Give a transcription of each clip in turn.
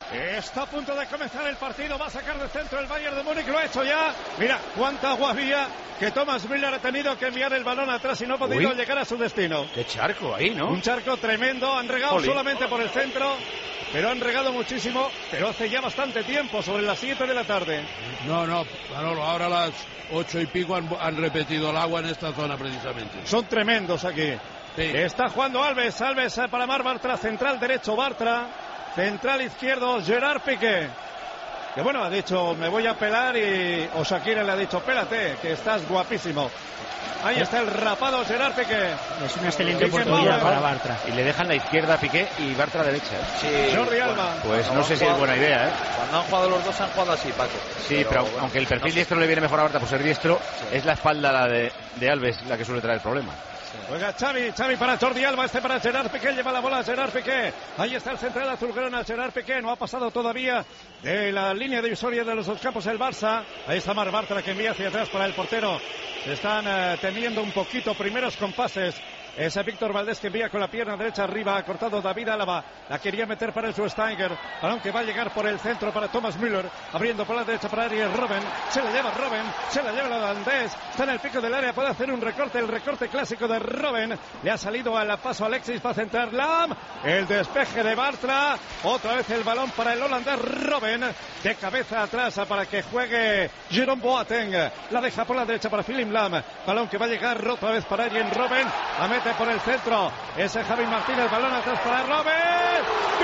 Está a punto de comenzar el partido, va a sacar de centro el Bayern de Múnich, lo ha hecho ya. Mira cuánta agua había, que Thomas Müller ha tenido que enviar el balón atrás y no ha podido llegar a su destino. Qué charco ahí, ¿no? Un charco tremendo, han regado solamente por el centro, pero han regado muchísimo, pero hace ya bastante tiempo, sobre las 7 de la tarde. No, Manolo, ahora a las 8 y pico han repetido el agua en esta zona precisamente. Son tremendos aquí. Sí. Está jugando Alves para Marc Bartra, central derecho Bartra. Central izquierdo, Gerard Piqué. Que bueno, ha dicho, me voy a pelar, y Shakira le ha dicho, pélate, que estás guapísimo. Ahí está el rapado Gerard Piqué. Es una excelente oportunidad para Bartra. Y le dejan la izquierda a Piqué y Bartra derecha. Sí, Jordi Alba. Pues no sé si es buena idea, ¿eh? Cuando han jugado los dos han jugado así, Paco. Sí, pero aunque el perfil diestro le viene mejor a Bartra por ser diestro, es la espalda la de Alves la que suele traer el problema. Juega Xavi para Jordi Alba, para Gerard Piqué, lleva la bola Gerard Piqué. Ahí está el central azulgrana, Gerard Piqué, no ha pasado todavía de la línea divisoria de los dos campos el Barça. Ahí está Marc Bartra, que envía hacia atrás para el portero. Se están temiendo un poquito, primeros compases. Ese Víctor Valdés que envía con la pierna derecha arriba, ha cortado David Álava, la quería meter para el Schweinsteiger, balón que va a llegar por el centro para Thomas Müller, abriendo por la derecha para Arjen Robben, se la lleva Robben, se la lleva el holandés, está en el pico del área, puede hacer un recorte, el recorte clásico de Robben, le ha salido al paso Alexis para centrar Lam, el despeje de Bartra, otra vez el balón para el holandés Robben, de cabeza atrás para que juegue Jerome Boateng, la deja por la derecha para Philipp Lam, balón que va a llegar otra vez para Arjen Robben, a meter por el centro, ese Javi Martínez, balón atrás para Robben,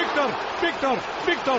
Víctor,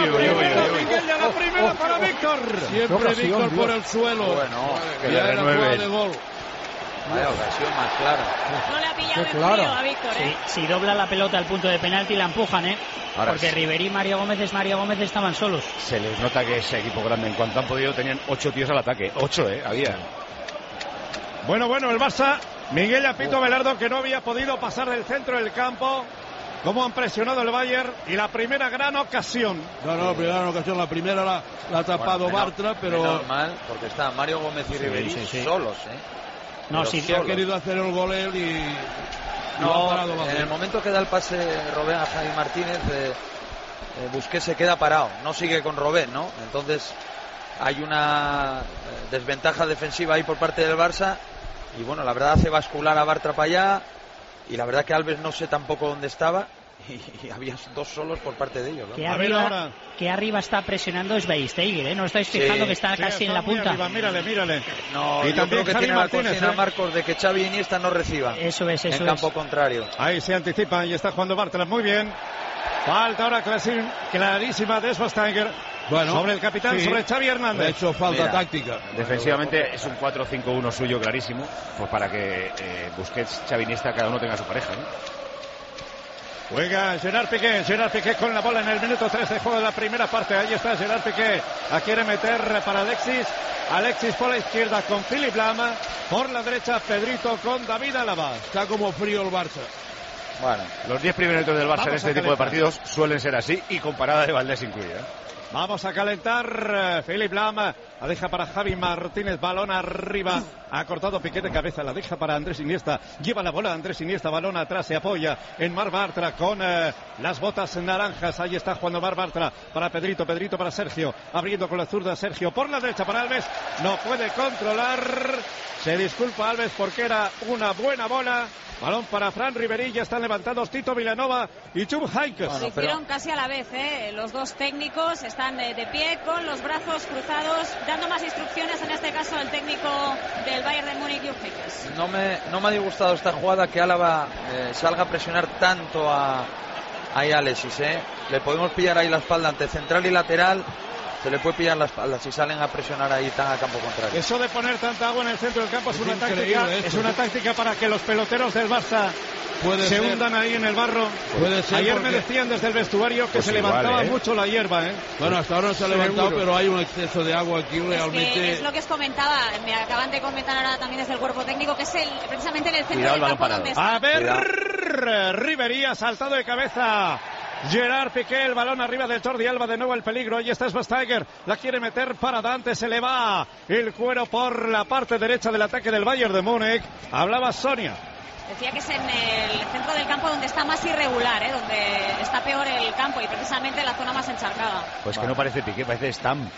la primera para Víctor, siempre Víctor por el suelo, bueno, que ya era jugada de gol. Vaya ocasión más clara. No le ha pillado en frío a Víctor, Si dobla la pelota al punto de penalti la empujan, Ahora porque Ribery y Mario Gómez estaban solos. Se les nota que ese equipo grande, en cuanto han podido, tenían 8 tíos al ataque. 8, había. Bueno, el Barça, Miguel Apito Velardo, que no había podido pasar del centro del campo. Cómo han presionado el Bayern, y la primera gran ocasión. La primera la ha tapado Bartra, pero normal, porque está Mario Gómez y Ribery solos, No, sí, ha querido hacer el gol él y no ha parado. En el momento que da el pase Robben a Javi Martínez, Busquets se queda parado, no sigue con Robben, ¿no? Entonces hay una desventaja defensiva ahí por parte del Barça, y bueno, la verdad hace bascular a Bartra para allá, y la verdad que Alves no sé tampoco dónde estaba, y había dos solos por parte de ellos, ¿no? Que arriba está presionando Schweinsteiger, ¿no estáis fijando que está casi en la punta? Arriba, mírale. No, y yo creo que tiene la consigna Marcos de que Xavi y Iniesta no reciban. Eso es. En campo contrario. Ahí se anticipa y está jugando Bartra muy bien. Falta ahora clarísima de Schweinsteiger. Bueno, sobre el capitán, sobre Xavi Hernández. Ha hecho falta táctica. Defensivamente es un 4-5-1 suyo clarísimo, pues para que Busquets, Xavi, Iniesta, cada uno tenga su pareja, Juega Gerard Piqué con la bola en el minuto 3 de juego de la primera parte. Ahí está Gerard Piqué, la quiere meter para Alexis por la izquierda con Philipp Lam, por la derecha Pedrito con David Álava. Está como frío el Barça. Bueno, los 10 primeros minutos del Barça en este tipo de partidos suelen ser así, y con parada de Valdés incluida. Vamos a calentar. Philipp Lam la deja para Javi Martínez, balón arriba, ha cortado Piqué de cabeza, la deja para Andrés Iniesta, lleva la bola Andrés Iniesta, balón atrás, se apoya en Marc Bartra con las botas naranjas. Ahí está jugando Marc Bartra para Pedrito para Sergio, abriendo con la zurda Sergio, por la derecha para Alves, no puede controlar, se disculpa Alves porque era una buena bola. Balón para Fran Ribery, ya están levantados Tito Vilanova y Chub Heynckes. Lo hicieron casi a la vez, los dos técnicos están de pie con los brazos cruzados, dando más instrucciones, en este caso el técnico del Bayern de Múnich, Jupp Heynckes. No me ha disgustado esta jugada, que Álava salga a presionar tanto a Alexis, le podemos pillar ahí la espalda ante central y lateral. Se le puede pillar la espalda si salen a presionar ahí tan a campo contrario. Eso de poner tanta agua en el centro del campo es una táctica para que los peloteros del Barça se hundan ahí en el barro. Ayer me decían desde el vestuario que se levantaba mucho la hierba. Bueno, hasta ahora no se ha levantado, pero hay un exceso de agua aquí realmente. Es lo que os comentaba, me acaban de comentar ahora también desde el cuerpo técnico, que es precisamente en el centro del campo donde está. A ver, Ribery ha saltado de cabeza. Gerard Piqué, el balón arriba de Jordi Alba, de nuevo el peligro, ahí está Schweinsteiger, la quiere meter para Dante, se le va el cuero por la parte derecha del ataque del Bayern de Múnich. Hablaba Sonia. Decía que es en el centro del campo donde está más irregular, donde está peor el campo y precisamente la zona más encharcada. Pues que no parece Piqué, parece Stam.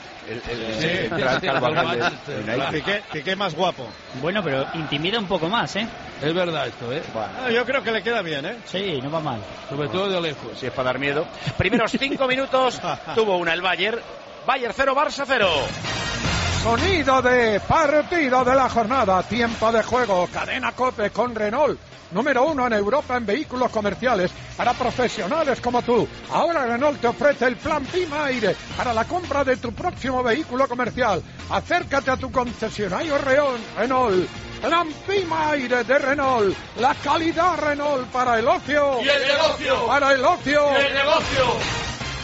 Piqué más guapo. Bueno, pero intimida un poco más, ¿eh? Es verdad esto, ¿eh? Bueno. Yo creo que le queda bien, ¿eh? Sí, no va mal. Sobre todo de lejos. Si es para dar miedo. Primeros 5 minutos tuvo una el Bayern. Bayern 0, Barça 0. Sonido de partido de la jornada, tiempo de juego, cadena COPE con Renault, número 1 en Europa en vehículos comerciales para profesionales como tú. Ahora Renault te ofrece el plan Pima Aire para la compra de tu próximo vehículo comercial. Acércate a tu concesionario Renault. Plan Pima Aire de Renault, la calidad Renault para el ocio. Y el negocio. Para el ocio. Y el negocio.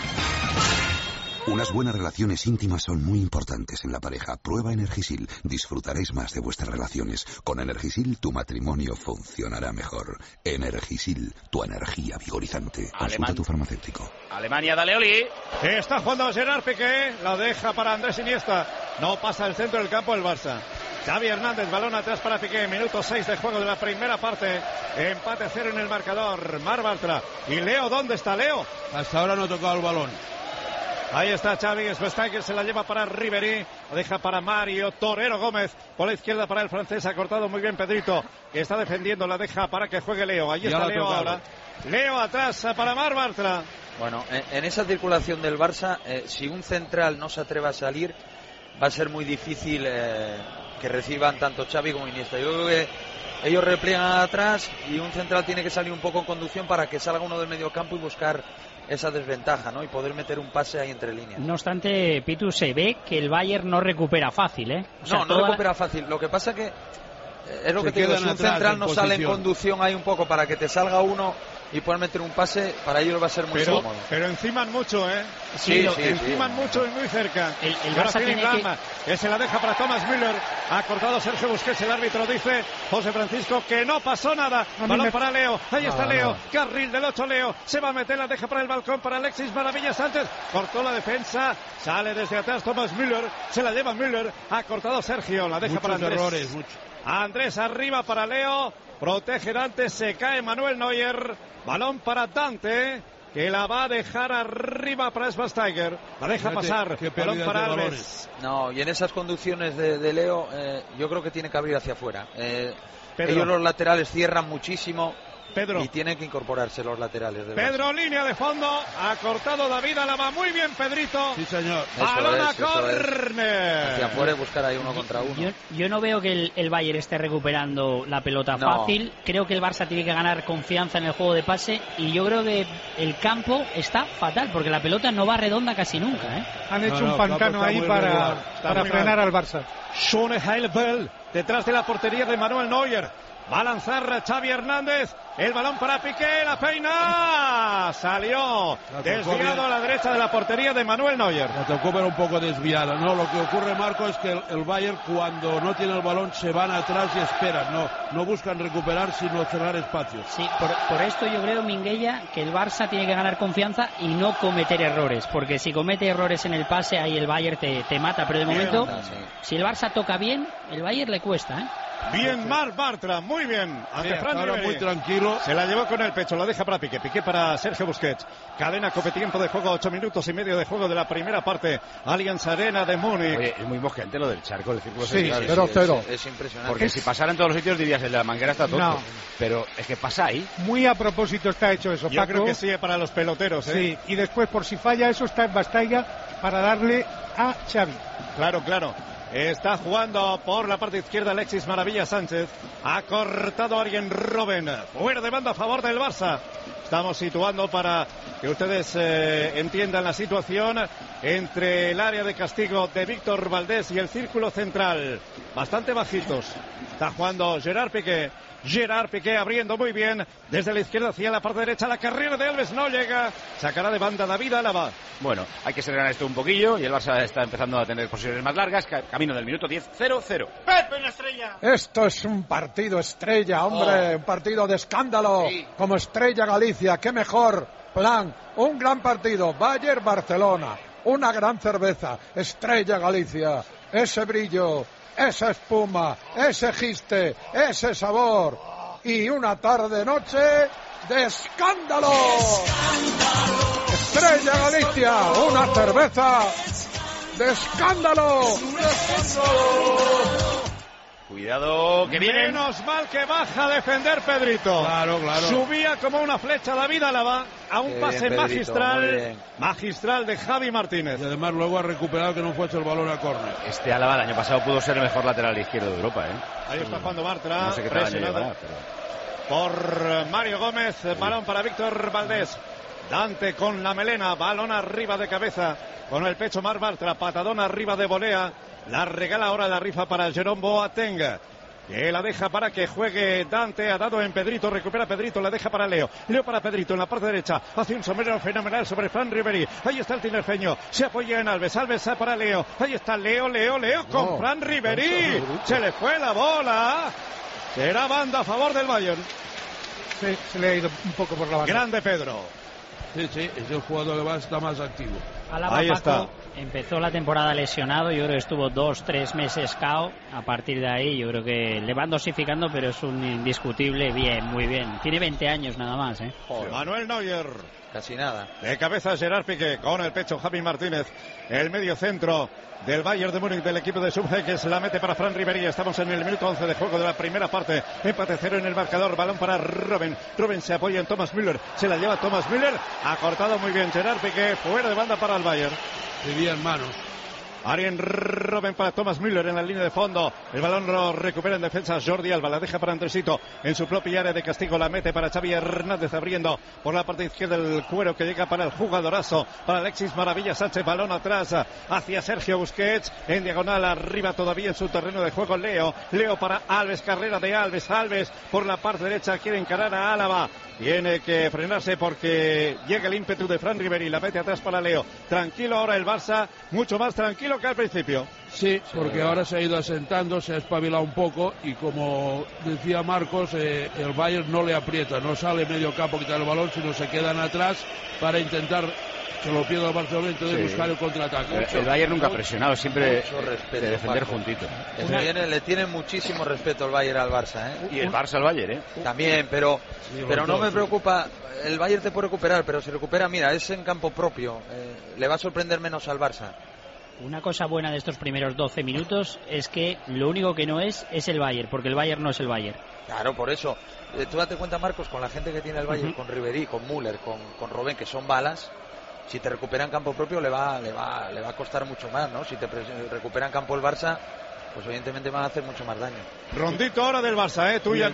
Unas buenas relaciones íntimas son muy importantes en la pareja. Prueba Energisil. Disfrutaréis más de vuestras relaciones. Con Energisil tu matrimonio funcionará mejor. Energisil, tu energía vigorizante. Consulta a tu farmacéutico. Alemania, dale Oli. Está jugando Gerard Piqué. La deja para Andrés Iniesta. No pasa el centro del campo el Barça. Xavi Hernández, balón atrás para Piqué. Minuto 6 de juego de la primera parte. Empate 0 en el marcador. Mar Bartra. ¿Y Leo dónde está Leo? Hasta ahora no ha tocado el balón. Ahí está Xavi, Schweinsteiger se la lleva para Ribéry, la deja para Mario Torero Gómez, por la izquierda para el francés, ha cortado muy bien Pedrito, que está defendiendo, la deja para que juegue Leo, ahí está Leo ahora, Leo atrás para Mar Bartra. Bueno, en esa circulación del Barça, si un central no se atreve a salir, va a ser muy difícil que reciban tanto Xavi como Iniesta. Yo creo que ellos repliegan atrás y un central tiene que salir un poco en conducción para que salga uno del medio campo y buscar esa desventaja, ¿no? Y poder meter un pase ahí entre líneas. No obstante, Pitu, se ve que el Bayern no recupera fácil, ¿eh? O sea, no recupera fácil. Lo que pasa que es lo que te digo, si un central no sale en conducción ahí un poco para que te salga uno y puedan meter un pase, para ellos va a ser muy cómodo. Pero enciman mucho, ¿eh? Sí, enciman mucho y muy cerca. El Barça tiene que se la deja para Thomas Müller. Ha cortado Sergio Busquets. El árbitro dice, José Francisco, que no pasó nada. Balón para Leo. Ahí está Leo. Carril del 8 Leo. Se va a meter, la deja para el balcón para Alexis Maravillas Sánchez. Cortó la defensa. Sale desde atrás Thomas Müller. Se la lleva Müller. Ha cortado Sergio. La deja para Andrés. Andrés arriba para Leo. Protege Dante. Se cae Manuel Neuer. Balón para Dante, que la va a dejar arriba para Schweinsteiger. La deja pasar. Balón para Alves. No, y en esas conducciones de Leo, yo creo que tiene que abrir hacia afuera. Ellos los laterales cierran muchísimo. Y tienen que incorporarse los laterales. Pedro, línea de fondo. Ha cortado David Alaba. Muy bien, Pedrito. Sí, señor. Balón a córner. Hacia afuera y buscar ahí uno contra uno. Yo no veo que el Bayern esté recuperando la pelota fácil. Creo que el Barça tiene que ganar confianza en el juego de pase. Y yo creo que el campo está fatal, porque la pelota no va redonda casi nunca, ¿eh? Han hecho un pantano ahí para frenar al Barça. Schöne Heilbell, detrás de la portería de Manuel Neuer. Va a lanzar Xavi Hernández. El balón para Piqué. La peina. Salió desviado a la derecha de la portería de Manuel Neuer. La tocó pero un poco desviada. No, lo que ocurre, Marco, es que el Bayern, cuando no tiene el balón, se van atrás y esperan. No buscan recuperar, sino cerrar espacios. Sí, por esto yo creo, Minguella, que el Barça tiene que ganar confianza y no cometer errores. Porque si comete errores en el pase, ahí el Bayern te mata. Pero de momento, si el Barça toca bien, el Bayern le cuesta, ¿eh? Bien, Mar Bartra, muy bien. Ahora muy tranquilo. Se la llevó con el pecho, lo deja para Piqué. Piqué para Sergio Busquets. Cadena Cope, tiempo de juego, 8 minutos y medio de juego de la primera parte. Allianz Arena de Múnich. Oye, es muy mosqueante lo del charco, el círculo central. 0-0. Es impresionante. Porque si pasara en todos los sitios dirías, el de la manguera está tonto. No. Pero es que pasa ahí. Muy a propósito está hecho eso, Yo Paco. creo que sí, para los peloteros, ¿eh? Sí, y después, por si falla eso, está en Bastaiga para darle a Xavi. Claro. Está jugando por la parte izquierda Alexis Maravillas Sánchez. Ha cortado a Arjen Robben. Fuera de banda a favor del Barça. Estamos situando para que ustedes entiendan la situación entre el área de castigo de Víctor Valdés y el círculo central. Bastante bajitos. Está jugando Gerard Piqué. Gerard Piqué abriendo muy bien desde la izquierda hacia la parte derecha. La carrera de Alves no llega. Sacará de banda David Alaba. Bueno, hay que serenar esto un poquillo y el Barça está empezando a tener posiciones más largas. Camino del minuto 10, 0-0. Pepe, una estrella. Esto es un partido estrella, hombre. Un partido de escándalo. Sí. Como Estrella Galicia. Qué mejor plan. Un gran partido. Bayern-Barcelona. Una gran cerveza. Estrella Galicia. Ese brillo. Esa espuma, ese giste, ese sabor. y una tarde-noche de escándalo. Estrella Galicia, una cerveza de escándalo. Cuidado, que viene. Menos mal que baja a defender Pedrito. Claro. Subía como una flecha David Álava a un pase bien, magistral de Javi Martínez. Y además luego ha recuperado que no fuese el balón a córner. Este Álava el año pasado pudo ser el mejor lateral izquierdo de Europa, Ahí está jugando Bartra, No sé qué tal año presionado llevará, pero... por Mario Gómez, balón para Víctor Valdés. Dante con la melena, balón arriba de cabeza, con el pecho Marc Bartra, patadón arriba de volea, la regala ahora la rifa para Jerome Boateng, que la deja para que juegue Dante, ha dado en Pedrito, recupera Pedrito, la deja para Leo para Pedrito en la parte derecha, hace un sombrero fenomenal sobre Fran Riveri, ahí está el tinerfeño, se apoya en Alves para Leo, ahí está Leo con Fran Riveri, se le fue la bola, será banda a favor del Bayern. Sí, se le ha ido un poco por la banda. Grande Pedro. Sí, es el jugador que va a estar más activo. Álava, Ahí está. Empezó la temporada lesionado, yo creo que estuvo 2-3 meses KO. A partir de ahí yo creo que le van dosificando, pero es un indiscutible bien, muy bien. Tiene 20 años nada más, Manuel Neuer. Casi nada. De cabeza Gerard Piqué, con el pecho Javi Martínez, el medio centro del Bayern de Múnich, del equipo de Subhe, que se la mete para Fran Riveri. Estamos en el minuto 11 de juego de la primera parte. Empate 0 en el marcador, balón para Robben. Robben se apoya en Thomas Müller, se la lleva Thomas Müller, ha cortado muy bien Gerard Piqué, fuera de banda para el Bayern. Vivía en manos. Arjen Robben para Thomas Müller en la línea de fondo. El balón lo recupera en defensa Jordi Alba. La deja para Andresito en su propia área de castigo. La mete para Xavi Hernández abriendo por la parte izquierda el cuero que llega para el jugadorazo. Para Alexis Maravilla Sánchez. Balón atrás hacia Sergio Busquets. En diagonal arriba todavía en su terreno de juego Leo para Alves. Carrera de Alves. Alves por la parte derecha quiere encarar a Álava. Tiene que frenarse porque llega el ímpetu de Fran Riveri. La mete atrás para Leo. Tranquilo ahora el Barça. Mucho más tranquilo que al principio. Sí, porque ahora se ha ido asentando, se ha espabilado un poco y como decía Marcos, el Bayern no le aprieta, no sale medio campo a quitar el balón, sino se quedan atrás para intentar que lo pierda el Barcelona, entonces buscar el contraataque. El Bayern nunca ha presionado, siempre de defender juntito. Le tiene muchísimo respeto el Bayern al Barça, Y el Barça al Bayern, También, pero no me preocupa. El Bayern te puede recuperar, pero si recupera, mira, es en campo propio. Le va a sorprender menos al Barça. Una cosa buena de estos primeros 12 minutos es que lo único que no es el Bayern, porque el Bayern no es el Bayern. Claro, por eso. Tú date cuenta, Marcos, con la gente que tiene el Bayern, con Riveri, con Müller, con Robben, que son balas. Si te recuperan campo propio le va a costar mucho más, ¿no? Si te recuperan campo el Barça, pues evidentemente van a hacer mucho más daño. Rondito ahora del Barça, tuya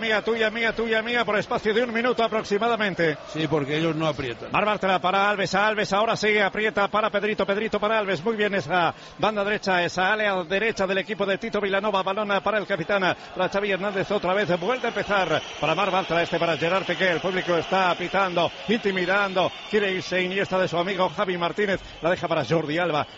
mía, por espacio de un minuto aproximadamente. Sí, porque ellos no aprietan. Marc Bartra para Alves, ahora sí aprieta para Pedrito para Alves, muy bien esa banda derecha, esa área derecha del equipo de Tito Vilanova, balón para el capitán, para Xavi Hernández otra vez, vuelve a empezar para Marc Bartra, para Gerard Piqué, el público está pitando, intimidando, quiere irse Iniesta de su amigo Javi Martínez, la deja para Jordi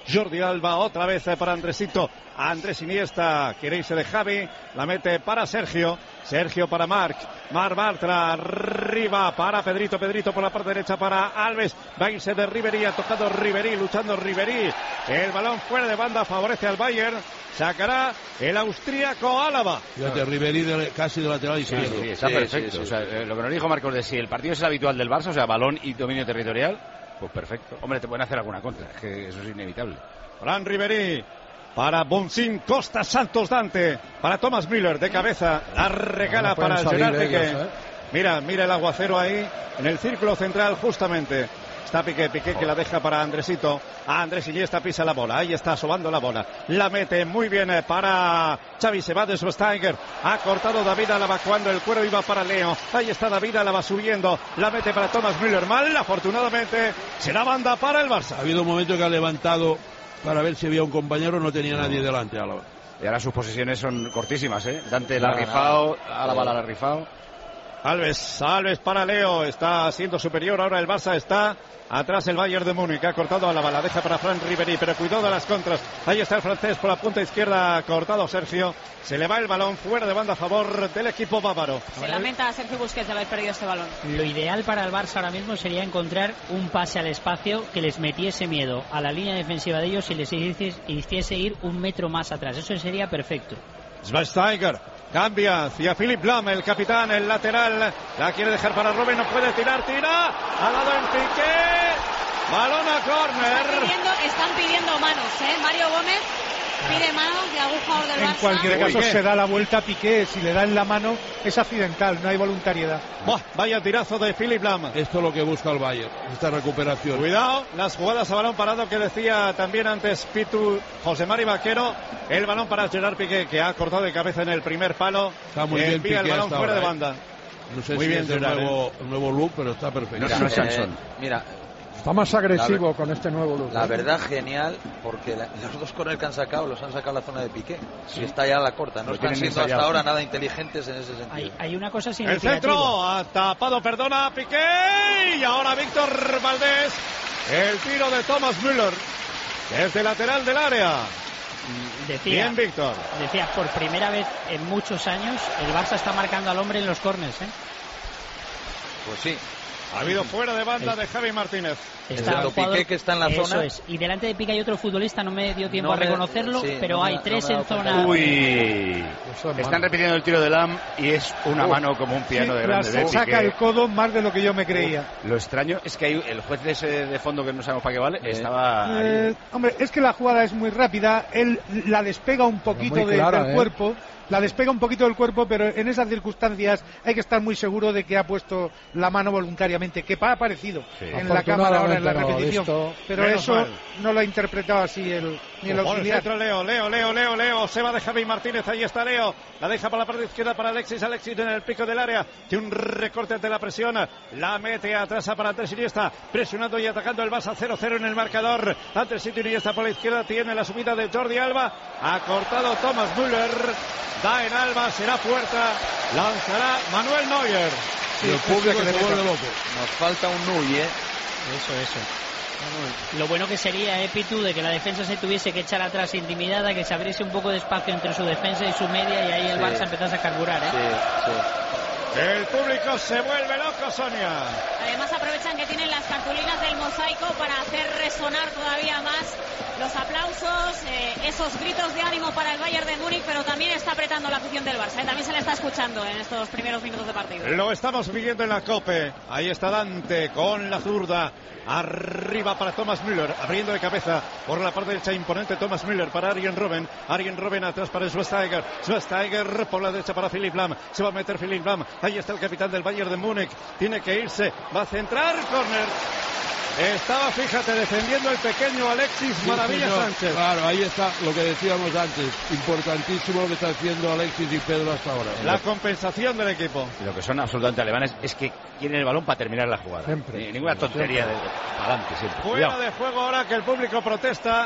Alba otra vez para Andresito, Andrés Iniesta, quiere irse de Javi, la mete para Sergio para Marc Bartra, arriba para Pedrito por la parte derecha para Alves, va a irse de Riveri, ha tocado Riveri, luchando Riveri, el balón fuera de banda favorece al Bayern, sacará el austríaco Álava. Fíjate, Riveri casi de lateral izquierdo. Sí, está perfecto. O sea, lo que nos dijo Marcos de si el partido es el habitual del Barça, o sea, balón y dominio territorial, pues perfecto. Hombre, te pueden hacer alguna contra, es que eso es inevitable. Fran Riveri para Bonsin, Costa, Santos, Dante, para Thomas Müller de cabeza, la regala para Gerard Piqué. Mira el aguacero ahí en el círculo central justamente. Está Piqué que la deja para Andresito. Andrés Iniesta pisa la bola. Ahí está sobando la bola. La mete muy bien para Xavi. Se va de Schweinsteiger. Ha cortado David Álava cuando el cuero iba para Leo. Ahí está David Álava subiendo. La mete para Thomas Müller. Mal, afortunadamente. Será banda para el Barça. Ha habido un momento que ha levantado para ver si había un compañero. No tenía nadie delante, Álava. Y ahora sus posesiones son cortísimas, Dante la ha rifado. Álava la ha rifado. Alves para Leo, está siendo superior, ahora el Barça está atrás el Bayern de Múnich, ha cortado a la bala, deja para Fran Riveri, pero cuidado de las contras, ahí está el francés por la punta izquierda, cortado Sergio, se le va el balón fuera de banda a favor del equipo bávaro. Se lamenta a Sergio Busquets de haber perdido este balón. Lo ideal para el Barça ahora mismo sería encontrar un pase al espacio que les metiese miedo a la línea defensiva de ellos y les hiciese ir un metro más atrás, eso sería perfecto. Schweinsteiger Cambia hacia Philipp Lahm, el capitán, el lateral. La quiere dejar para Robben, no puede tirar, tira. Ha dado en Piqué. Balón a córner. Están pidiendo manos, Mario Gómez pide manos de algún jugador del Barça. En cualquier caso se da la vuelta a Piqué. Si le da en la mano es accidental, no hay voluntariedad. Vaya tirazo de Philipp Lahm. Esto es lo que busca el Bayern, esta recuperación. Cuidado, las jugadas a balón parado que decía también antes Pitu José Mari Vaquero. El balón para Gerard Piqué, que ha cortado de cabeza en el primer palo. Está muy bien Piqué, el balón fuera ahora, de banda. No sé muy si bien, es el nuevo look, pero está perfecto. No es Sansón. Mira, está más agresivo con este nuevo look. La verdad, genial, porque los dos corners que han sacado los han sacado a la zona de Piqué. Y está ya a la corta. No están siendo hasta ahora nada inteligentes en ese sentido. Hay una cosa El significativa. centro ha tapado, perdona, Piqué. Y ahora Víctor Valdés. El tiro de Thomas Müller desde lateral del área. Bien, Víctor. Decía, por primera vez en muchos años, el Barça está marcando al hombre en los córners, Pues sí. Ha habido fuera de banda de Javi Martínez. Está Piqué, que está en la zona. Es. Y delante de Piqué hay otro futbolista, no me dio tiempo a reconocerlo, pero hay tres en zona. Uy, están repitiendo el tiro de Lahm y es una mano como un piano de grande. Se saca el codo más de lo que yo me creía. Lo extraño es que hay el juez de ese de fondo que no sabemos para qué vale, estaba... Hombre, es que la jugada es muy rápida, él la despega un poquito del cuerpo. La despega un poquito del cuerpo, pero en esas circunstancias hay que estar muy seguro de que ha puesto la mano voluntariamente, que ha aparecido en la cámara ahora en la repetición. Pero eso no lo ha interpretado así ni el auxiliar. Leo, se va de Javi Martínez, ahí está Leo. La deja para la parte izquierda para Alexis en el pico del área. Tiene un recorte ante la presión. La mete atrás para Andrés Iniesta, presionando y atacando el Barça 0-0 en el marcador. Andrés Iniesta por la izquierda, tiene la subida de Jordi Alba. Ha cortado Thomas Müller. Da en Alba, será puerta, lanzará Manuel Neuer. Sí, el público se vuelve loco. Nos falta un Nui, Eso. Lo bueno que sería, Pitu, de que la defensa se tuviese que echar atrás intimidada, que se abriese un poco de espacio entre su defensa y su media, y ahí el Barça empezase a carburar, El público se vuelve loco, Sonia. Además aprovechan que tienen las cartulinas del mosaico para hacer resonar todavía más los aplausos, esos gritos de ánimo para el Bayern de Múnich, pero también está apretando la afición del Barça. También se le está escuchando en estos primeros minutos de partido. Lo estamos viviendo en la COPE. Ahí está Dante con la zurda. Arriba para Thomas Müller, abriendo de cabeza por la parte derecha, imponente Thomas Müller para Arjen Robben. Arjen Robben atrás para Schweinsteiger. Schweinsteiger por la derecha para Philipp Lahm. Se va a meter Philipp Lahm. Ahí está el capitán del Bayern de Múnich. Tiene que irse. Va a centrar. Córner. Estaba, fíjate, defendiendo el pequeño Alexis Maravilla Sánchez. Claro, ahí está lo que decíamos antes. Importantísimo lo que está haciendo Alexis y Pedro hasta ahora. La compensación del equipo. Y lo que son absolutamente alemanes es que quieren el balón para terminar la jugada. Ninguna tontería de adelante siempre. Fuera de juego ahora que el público protesta.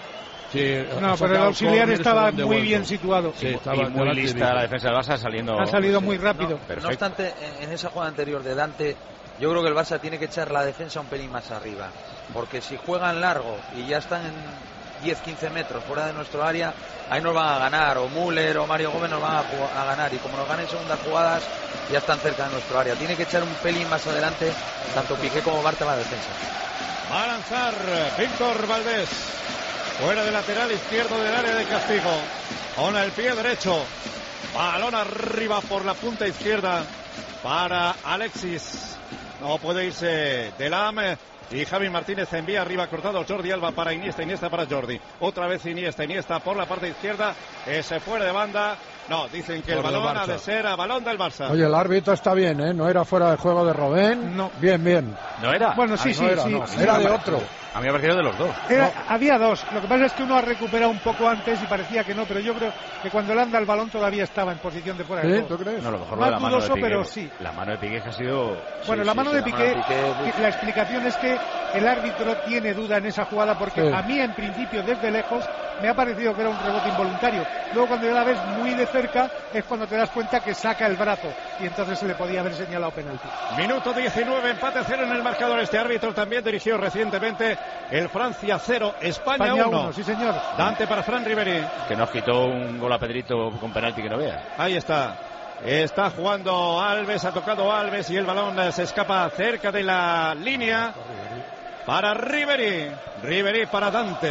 Sí, no, pero el auxiliar estaba muy bien situado. Sí, estaba y muy lista la defensa del Barça ha salido muy rápido. No obstante, en esa jugada anterior de Dante, yo creo que el Barça tiene que echar la defensa un pelín más arriba, porque si juegan largo y ya están en 10-15 metros fuera de nuestro área, ahí nos van a ganar, o Müller o Mario Gómez nos van a ganar, y como nos ganen segundas jugadas ya están cerca de nuestro área. Tiene que echar un pelín más adelante tanto Piqué como Bartra la defensa. Va a lanzar Víctor Valdés fuera del lateral izquierdo del área de castigo, con el pie derecho, balón arriba por la punta izquierda para Alexis. No puede irse de Lahm y Javi Martínez envía arriba cortado. Jordi Alba para Iniesta para Jordi. Otra vez Iniesta por la parte izquierda. Ese fuera de banda. No, dicen que el balón ha de ser a balón del Barça. Oye, el árbitro está bien, no era fuera de juego de Robben. No. Bien. ¿No era? Bueno, sí. Era de otro. A mí me ha parecido de los dos. Había dos. Lo que pasa es que uno ha recuperado un poco antes y parecía que no, pero yo creo que cuando le anda el balón todavía estaba en posición de fuera de juego. ¿Tú crees? No, a lo mejor más la mano dudoso, de Piqué, pero sí. La mano de Piqué ha sido... Bueno, la mano de Piqué, la explicación es que el árbitro tiene duda en esa jugada porque a mí en principio desde lejos me ha parecido que era un rebote involuntario. Luego cuando ya la ves muy de cerca es cuando te das cuenta que saca el brazo y entonces se le podía haber señalado penalti. Minuto 19, empate 0 en el marcador. Este árbitro también dirigió recientemente el Francia 0, España 1. Sí, señor. Dante para Fran Ribéry. Que nos quitó un gol a Pedrito con penalti que no vea. Ahí está. Está jugando Alves, ha tocado Alves y el balón se escapa cerca de la línea para Ribéry. Ribéry para Dante.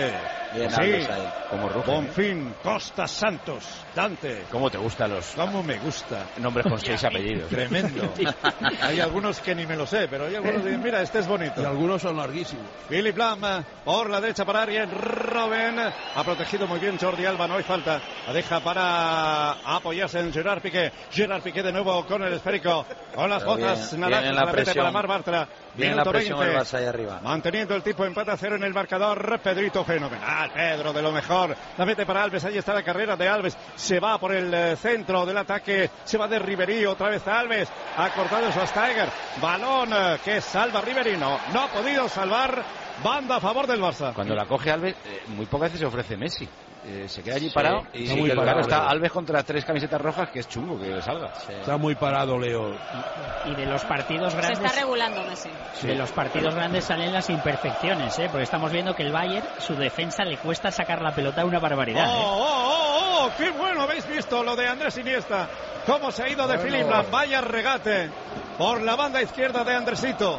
Bien, Sí, Alves ahí. Como Ruge. Bonfín, Costa Santos, Dante. ¿Cómo te gustan los ¿Cómo me gusta? nombres con 6 apellidos? Tremendo. Hay algunos que ni me lo sé, pero hay algunos que dicen, mira, este es bonito. Y algunos son larguísimos. Philip Lam por la derecha para Arjen Robben. Ha protegido muy bien Jordi Alba, no hay falta. La deja para apoyarse en Gerard Piqué. Gerard Piqué de nuevo con el esférico. Con las botas naranjas en la presión. para Marc Bartra. Bien la Minuto presión 20. el Barça ahí arriba. Manteniendo el tipo empate a 0 en el marcador. Pedrito fenomenal. Pedro de lo mejor. La mete para Alves. Ahí está la carrera de Alves. Se va por el centro del ataque. Se va de Ribery. Otra vez a Alves. Ha cortado Schweinsteiger. Balón que salva Ribery. No ha podido salvar. Banda a favor del Barça. Cuando la coge Alves, muy pocas veces se ofrece Messi. Se queda allí Sí, parado. y Y sí, sí, que claro, está está Alves contra 3 camisetas rojas, que es chungo que salga. Sí. Está muy parado, Leo. Y de los partidos Se grandes... está regulando Messi. De los partidos grandes salen las imperfecciones, porque estamos viendo que el Bayern, su defensa le cuesta sacar la pelota una barbaridad. ¡Oh! ¡Qué bueno habéis visto lo de Andrés Iniesta! ¿Cómo se ha ido de Philip Lam? Vaya regate por la banda izquierda de Andresito.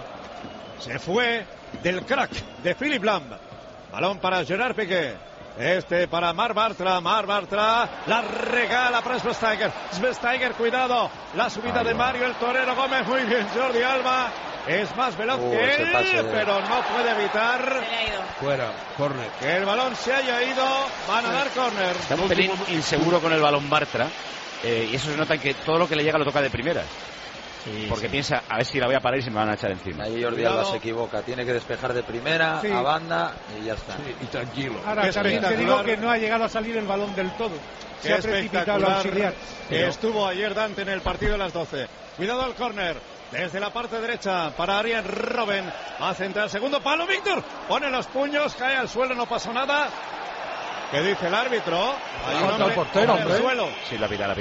Se fue del crack de Philip Lam. Balón para Gerard Piqué. Este para Marc Bartra. Marc Bartra la regala para Schweinsteiger. Schweinsteiger, cuidado. La subida de Mario el Torero Gómez. Muy bien, Jordi Alba. Es más veloz que él, pero no puede evitar. Se le ha ido. Fuera, córner. Que el balón se haya ido. Van a dar córner. Está un pelín inseguro con el balón Bartra. Y eso se nota en que todo lo que le llega lo toca de primeras. Porque piensa, a ver si la voy a parar y se me van a echar encima. Ahí Jordi Alba se equivoca, tiene que despejar de primera, a banda y ya está. Sí, y tranquilo. Ahora también te digo que no ha llegado a salir el balón del todo. Se ha precipitado el auxiliar. Que estuvo ayer Dante en el partido de las 12. Cuidado al córner. Desde la parte derecha para Arjen Robben. Va a centrar el segundo palo. Víctor pone los puños, cae al suelo, no pasó nada. ¿Qué dice el árbitro? Hay un hombre portero, en el suelo. Sí, la ha pitado.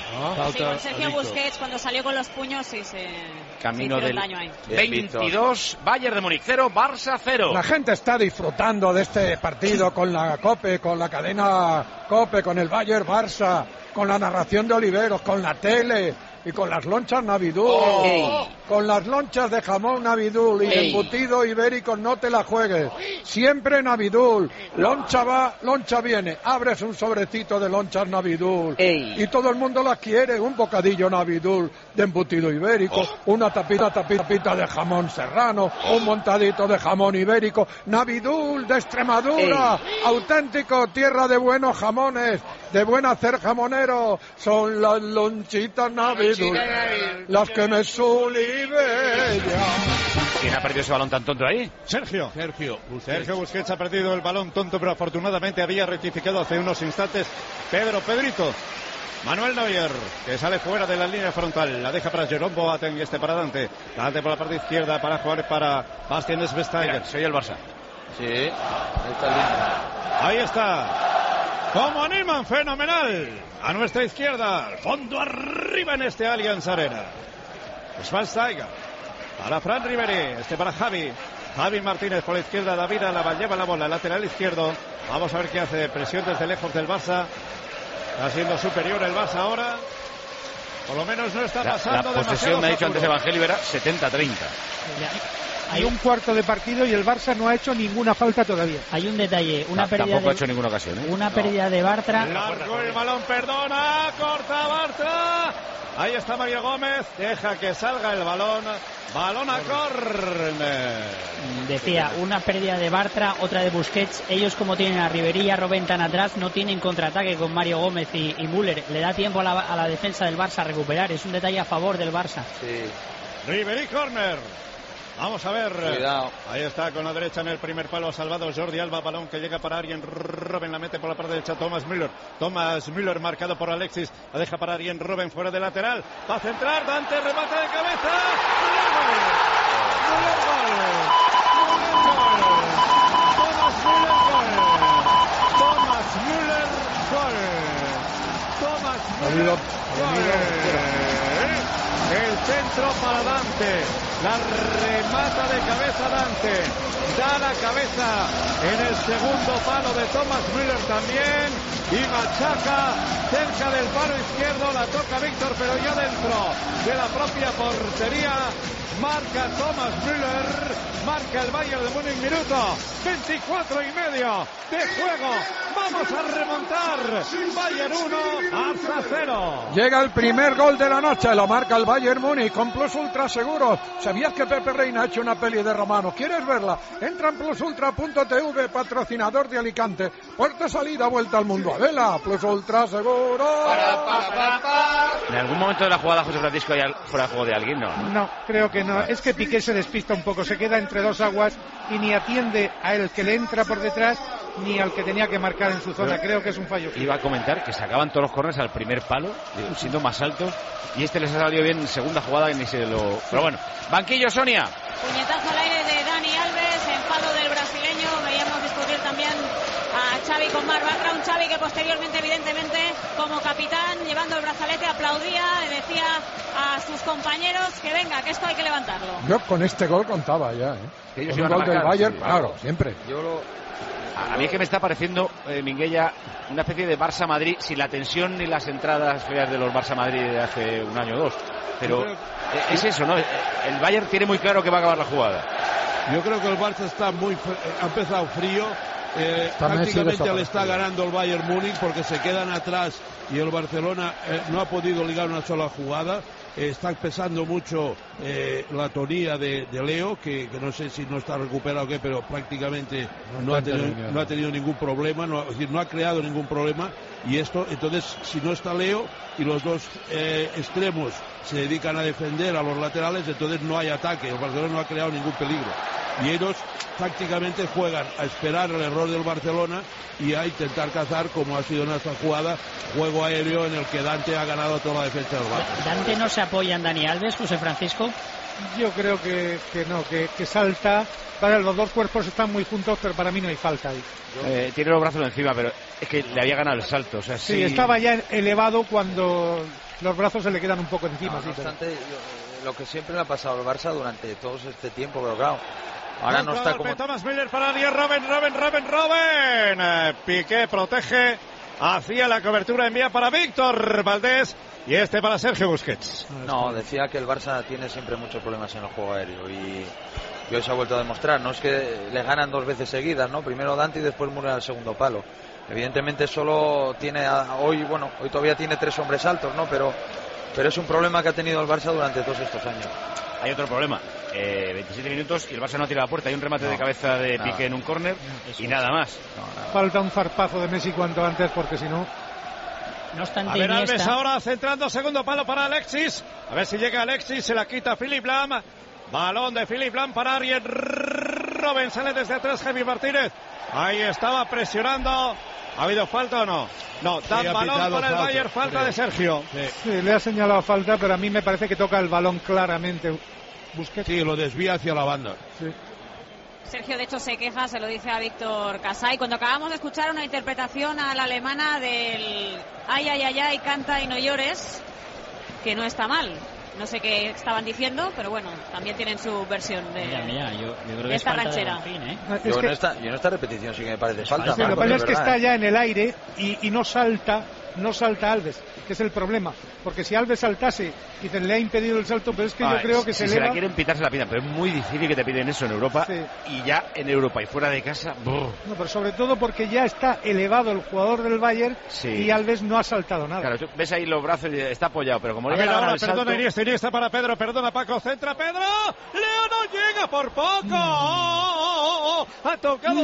Sí, con Sergio Busquets cuando salió con los puños sí se Camino hicieron del daño ahí. 22, Bayern de Múnich 0, Barça 0. La gente está disfrutando de este partido con la COPE, con la cadena COPE, con el Bayern Barça, con la narración de Oliveros, con la tele y con las lonchas Navidul, con las lonchas de jamón Navidul y embutido ibérico, no te la juegues, siempre Navidul, loncha va, loncha viene, abres un sobrecito de lonchas Navidul y todo el mundo las quiere, un bocadillo Navidul de embutido ibérico, una tapita de jamón serrano, un montadito de jamón ibérico, Navidul de Extremadura, auténtico, tierra de buenos jamones, de buen hacer jamonero, son las lonchitas Navidul, las que me sulibella. ¿Quién ha perdido ese balón tan tonto ahí? Sergio Busquets. Busquets ha perdido el balón tonto, pero afortunadamente había rectificado hace unos instantes Pedrito. Manuel Neuer, que sale fuera de la línea frontal, la deja para Jerome Boateng y para Dante por la parte izquierda para jugar para Bastian Schweinsteiger. Soy el Barça. Sí, ahí está el lindo. Ahí está. ¡Cómo animan! ¡Fenomenal! A nuestra izquierda, al fondo arriba en este Allianz Arena. Schweinsteiger para Fran Ribery, para Javi Martínez por la izquierda, David Alaba lleva la bola, lateral izquierdo. Vamos a ver qué hace, presión desde lejos del Barça. Está siendo superior el Barça ahora. Por lo menos no está pasando la posesión, me ha dicho antes Evangelio, era 70-30. Hay un cuarto de partido y el Barça no ha hecho ninguna falta todavía. Hay un detalle, Tampoco ha hecho ninguna ocasión, una pérdida de Bartra. Largo el balón, perdona, corta Bartra. Ahí está Mario Gómez, deja que salga el balón a córner. Decía, una pérdida de Bartra, otra de Busquets. Ellos, como tienen a Ribery y a Robben tan atrás, no tienen contraataque con Mario Gómez y Müller. Le da tiempo a la defensa del Barça a recuperar. Es un detalle a favor del Barça. Sí. Ribery, córner. Vamos a ver. Cuidado. Ahí está con la derecha en el primer palo. Ha salvado Jordi Alba. Balón que llega para Arjen Robben. La mete por la parte derecha Thomas Müller marcado por Alexis. La deja para Arjen Robben fuera de lateral. Va a centrar. Dante remate de cabeza. El centro para Dante. La remata de cabeza Dante. Da la cabeza en el segundo palo de Thomas Müller también. Y machaca cerca del palo izquierdo. La toca Víctor, pero ya dentro de la propia portería. Marca Thomas Müller. Marca el Bayern de Múnich. Minuto 24 y medio de juego. Vamos a remontar. Bayern 1, Barça 0. Llega el primer gol de la noche. Lo marca el Bayern Múnich con Plus Ultra Seguros. ¿Sabías que Pepe Reina ha hecho una peli de Romano? ¿Quieres verla? Entra en plusultra.tv, patrocinador de Alicante. Puerta, salida, vuelta al mundo. Adela, Plus Ultra Seguros. En algún momento de la jugada, José Francisco, hay fuera de juego de alguien, ¿no? No, creo que no. Es que Piqué se despista un poco, se queda entre dos aguas y ni atiende a el que le entra por detrás ni al que tenía que marcar en su zona. Creo que es un fallo. Iba a comentar que sacaban todos los corners al primer palo, siendo más altos, y este les ha salido bien en segunda jugada y ni se lo... Pero bueno, banquillo, Sonia. Puñetazo al aire de Dani Alves, enfado del brasileño. Veíamos discutir también a Xavi con Marc Bartra, un Xavi que posteriormente, evidentemente, como capitán, llevando el brazalete, aplaudía, le decía a sus compañeros que venga, que esto hay que levantarlo. Yo con este gol contaba ya, ¿eh? Que ellos con el iban a gol del marcar, Bayern, sí, claro, siempre. A mí es que me está pareciendo, Minguella, una especie de Barça-Madrid, sin la tensión ni las entradas feas de los Barça-Madrid de hace un año o dos. Pero es eso, ¿no? El Bayern tiene muy claro que va a acabar la jugada. Yo creo que el Barça está ha empezado frío. Prácticamente le está ganando el Bayern Múnich porque se quedan atrás y el Barcelona no ha podido ligar una sola jugada. Está pesando mucho la tonía de Leo, que no sé si no está recuperado o qué, pero prácticamente no ha tenido ningún problema, es decir, no ha creado ningún problema. Y esto, entonces, si no está Leo y los dos extremos se dedican a defender a los laterales, entonces no hay ataque. El Barcelona no ha creado ningún peligro. Y ellos prácticamente juegan a esperar el error del Barcelona y a intentar cazar, como ha sido en esta jugada, juego aéreo en el que Dante ha ganado toda la defensa del Barça. ¿Dante no se apoya en Dani Alves, José Francisco? Yo creo que no, que salta. Para los dos cuerpos están muy juntos, pero para mí no hay falta ahí. Tiene los brazos encima, pero es que le había ganado el salto. O sea, sí, estaba ya elevado cuando los brazos se le quedan un poco encima. No obstante, lo que siempre le ha pasado al Barça durante todo este tiempo, pero claro, ahora no está como... Thomas Müller para Ariel Robben. Piqué protege, hacía la cobertura, envía para Víctor Valdés y este para Sergio Busquets. No, decía que el Barça tiene siempre muchos problemas en el juego aéreo y hoy se ha vuelto a demostrar. No es que le ganan dos veces seguidas, ¿no? Primero Dante y después Müller al segundo palo. Evidentemente solo tiene hoy todavía tiene tres hombres altos, ¿no? Pero es un problema que ha tenido el Barça durante todos estos años. Hay otro problema, 27 minutos y el Barça no ha tirado la puerta. Hay un remate de cabeza de Piqué en un córner y nada más. Falta un zarpazo de Messi cuanto antes, porque si no... No obstante, a ver, Alves ahora centrando, segundo palo para Alexis. A ver si llega Alexis, se la quita Philipp Lahm. Balón de Philipp Lahm para Arjen Robben, sale desde atrás Javi Martínez. Ahí estaba presionando. ¿Ha habido falta o no? No, da balón para el Bayern, falta de Sergio. Sí, le ha señalado falta, pero a mí me parece que toca el balón claramente. Busquets. Sí, lo desvía hacia la banda. Sí. Sergio, de hecho, se queja, se lo dice a Víctor Casay. Cuando acabamos de escuchar una interpretación a la alemana del ay, canta y no llores, que no está mal. No sé qué estaban diciendo, pero bueno, también tienen su versión de, yo creo que esta ranchera. Yo en esta repetición sí que me parece falta. Sí, lo que pasa es que está ya en el aire y no salta Alves, que es el problema. Porque si Alves saltase, dicen, le ha impedido el salto, pero es que yo creo que si se la quieren pitar, se la pitan, pero es muy difícil que te piden eso en Europa. Sí. Y ya en Europa y fuera de casa. No, pero sobre todo porque ya está elevado el jugador del Bayern y Alves no ha saltado nada. Claro, tú ves ahí los brazos y está apoyado, pero como le llega ahora, perdona Iniesta para Pedro, perdona Paco, centra Pedro. Leo no llega por poco. Ha tocado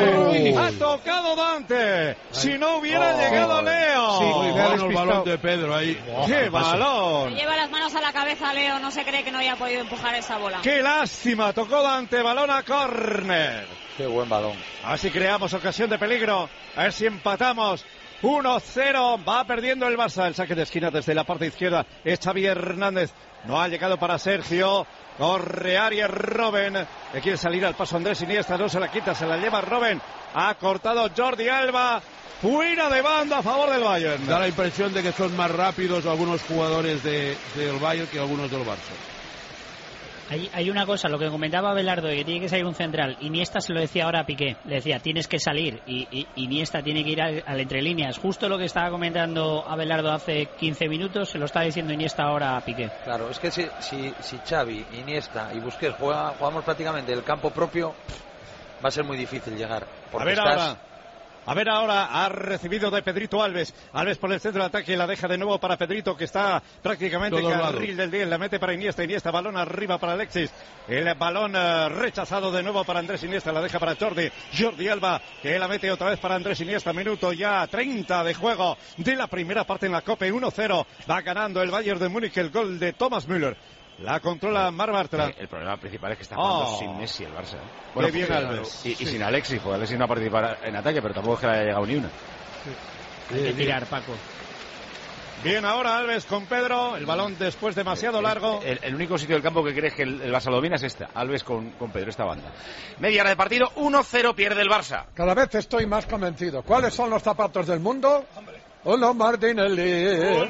Dante. Si no hubiera llegado Leo. Sí, muy bueno el balón de Pedro ahí. ¡Qué balón! Se lleva las manos a la cabeza Leo, no se cree que no haya podido empujar esa bola. ¡Qué lástima! Tocó Dante, balón a córner. ¡Qué buen balón! Así creamos ocasión de peligro. A ver si empatamos. 1-0, va perdiendo el Barça. El saque de esquina desde la parte izquierda es Xavi Hernández. No ha llegado para Sergio. Corre Arjen Robben, que quiere salir al paso Andrés Iniesta, no se la quita, se la lleva Robben. Ha cortado Jordi Alba. fuera de banda a favor del Bayern. Da la impresión de que son más rápidos algunos jugadores del Bayern que algunos del Barça. Hay una cosa, lo que comentaba Abelardo, que tiene que salir un central. Iniesta se lo decía ahora a Piqué, le decía, tienes que salir, y Iniesta tiene que ir al entre líneas. Justo lo que estaba comentando Abelardo hace 15 minutos, se lo está diciendo Iniesta ahora a Piqué. Claro, es que si Xavi, Iniesta y Busquets jugamos prácticamente el campo propio, va a ser muy difícil llegar. Porque A ver ahora, ha recibido de Pedrito Alves. Alves por el centro de ataque, la deja de nuevo para Pedrito, que está prácticamente en carril del 10. La mete para Iniesta, balón arriba para Alexis. El balón rechazado de nuevo para Andrés Iniesta, la deja para Jordi Alba, que la mete otra vez para Andrés Iniesta. Minuto ya 30 de juego de la primera parte en la Copa. 1-0, va ganando el Bayern de Múnich, el gol de Thomas Müller. La controla Marc Bartra. El problema principal es que está jugando sin Messi el Barça. Bueno, bien Alves. Y sin Alexis, porque Alexis no ha participado en ataque, pero tampoco es que le haya llegado ni una. Hay que tirar, Paco. Bien ahora Alves con Pedro, el balón después demasiado largo. El único sitio del campo que crees que el Barça lo domina es esta, Alves con Pedro, esta banda. Media hora de partido, 1-0 pierde el Barça. Cada vez estoy más convencido. ¿Cuáles son los zapatos del mundo? Uno Martinelli.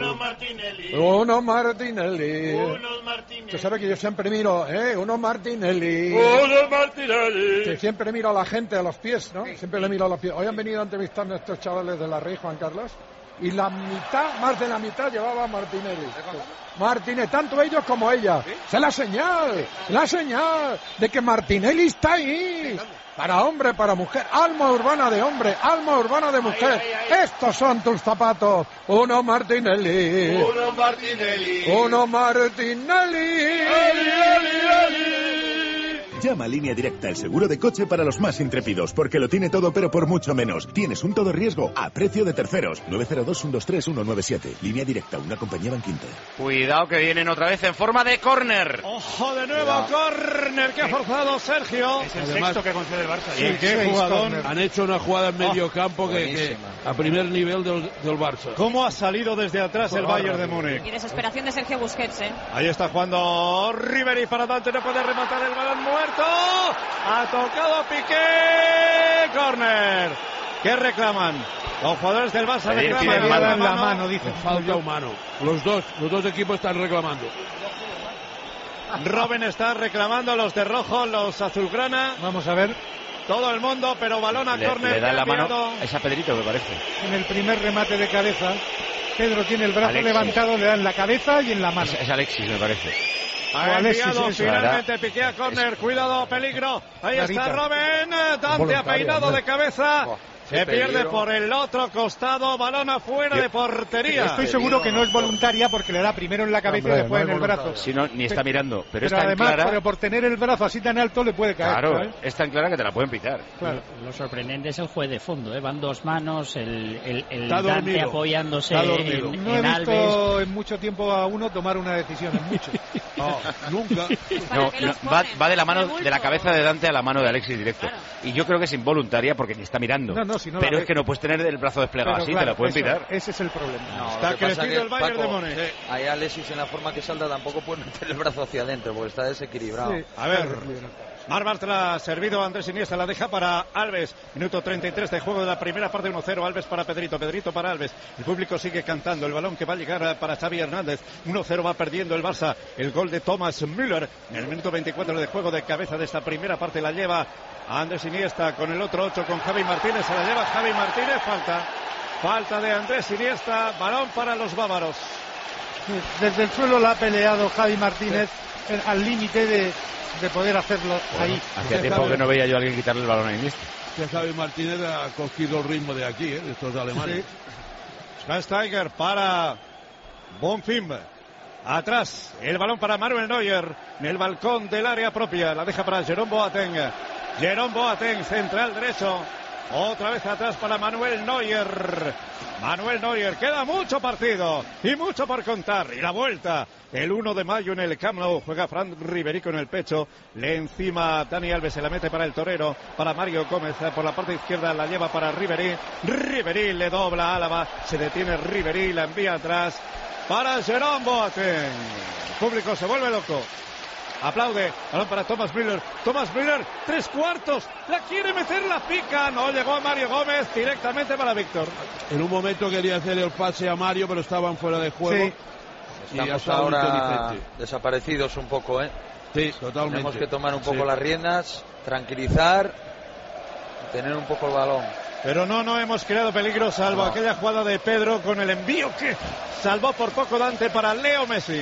Usted sabe que yo siempre miro, uno Martinelli. Que siempre miro a la gente a los pies, ¿no? Siempre le miro a los pies. Hoy han venido a entrevistarme a estos chavales de la Rey, Juan Carlos, y más de la mitad llevaba Martinelli. Martinelli, tanto ellos como ella. ¿Sí? Es la señal de que Martinelli está ahí. Para hombre, para mujer, alma urbana de hombre, alma urbana de mujer. Ahí. Estos son tus zapatos. Uno Martinelli. Llama a Línea Directa, el seguro de coche para los más intrépidos, porque lo tiene todo pero por mucho menos. Tienes un todo riesgo a precio de terceros. 902-123-197. Línea Directa, una compañía Bankinter. Cuidado que vienen otra vez en forma de córner. Ojo de nuevo, córner que ha forzado Sergio. Es el sexto que concede el Barça. Sí, qué jugador. Han hecho una jugada en medio campo que a primer nivel del Barça. ¿Cómo ha salido desde atrás el Bayern de Múnich? Y desesperación de Sergio Busquets, Ahí está jugando Ribery para Dante, no puede rematar el balón muerto. Ha tocado Piqué. Córner. ¿Qué reclaman? Los jugadores del Barça reclaman la mano, dice. Falta humano. Los dos equipos están reclamando. Robben está reclamando, los de rojo, los azulgrana. Vamos a ver. Todo el mundo, pero balón a córner. Le da la mano. Es a Pedrito, me parece. En el primer remate de cabeza, Pedro tiene el brazo levantado, le da en la cabeza y en la mano. Es Alexis, me parece. Ha enviado finalmente Piqué a córner. Cuidado, peligro. Ahí está Robben. Dante ha peinado de cabeza. Se pierde por el otro costado, balón afuera de portería. Estoy seguro que no es voluntaria porque le da primero en la cabeza y después en el brazo. Si no, ni está mirando. Pero es tan además, clara. Pero por tener el brazo así tan alto le puede caer. Claro, ¿sabes? es tan clara que te la pueden pitar. Claro. Lo sorprendente es el juez de fondo. Van dos manos, el Dante apoyándose en No he visto en mucho tiempo a uno tomar una decisión, en mucho. Nunca. Va de la mano, de la cabeza de Dante a la mano de Alexis directo. Claro. Y yo creo que es involuntaria porque ni está mirando. Si no pero es que no puedes tener el brazo desplegado así, claro, te la pueden pitar. Ese es el problema. Está crecido el Bayern de Múnich. Ahí Alexis en la forma que salta tampoco puede meter el brazo hacia adentro porque está desequilibrado. Sí. A ver, Marc Bartra ha servido a Andrés Iniesta, la deja para Alves. Minuto 33 de juego de la primera parte, 1-0. Alves para Pedrito, Pedrito para Alves. El público sigue cantando. El balón que va a llegar para Xavi Hernández. 1-0 va perdiendo el Barça. El gol de Thomas Müller en el minuto 24 de juego de cabeza de esta primera parte la lleva a Andrés Iniesta con el otro 8 con Javi Martínez. Se la lleva Javi Martínez. Falta de Andrés Iniesta. Balón para los bávaros. Desde el suelo la ha peleado Javi Martínez al límite de poder hacerlo ahí. Hacía tiempo que no veía yo a alguien quitarle el balón a Iniesta. Que Javi Martínez ha cogido el ritmo de aquí, de estos alemanes. Schweinsteiger para Bonfim. Atrás, el balón para Manuel Neuer en el balcón del área propia. La deja para Jerome Boateng. Jerome Boateng, central derecho. Otra vez atrás para Manuel Neuer. Manuel Neuer, queda mucho partido y mucho por contar. Y la vuelta, el 1 de mayo en el Camp Nou, juega Fran Ribery con el pecho. Le encima Dani Alves, se la mete para el torero, para Mario Gómez. Por la parte izquierda la lleva para Ribery. Ribery le dobla a Álava, se detiene Ribery, la envía atrás para Jerome Boateng. El público se vuelve loco. aplaude, balón para Thomas Müller, 3/4, la quiere meter, la pica, no llegó a Mario Gómez, directamente para Víctor. En un momento quería hacer el pase a Mario, pero estaban fuera de juego. Sí. Estamos ahora desaparecidos un poco, ¿eh? Sí, totalmente. Tenemos que tomar un poco las riendas, tranquilizar, tener un poco el balón. Pero no hemos creado peligro, salvo aquella jugada de Pedro con el envío que salvó por poco Dante para Leo Messi.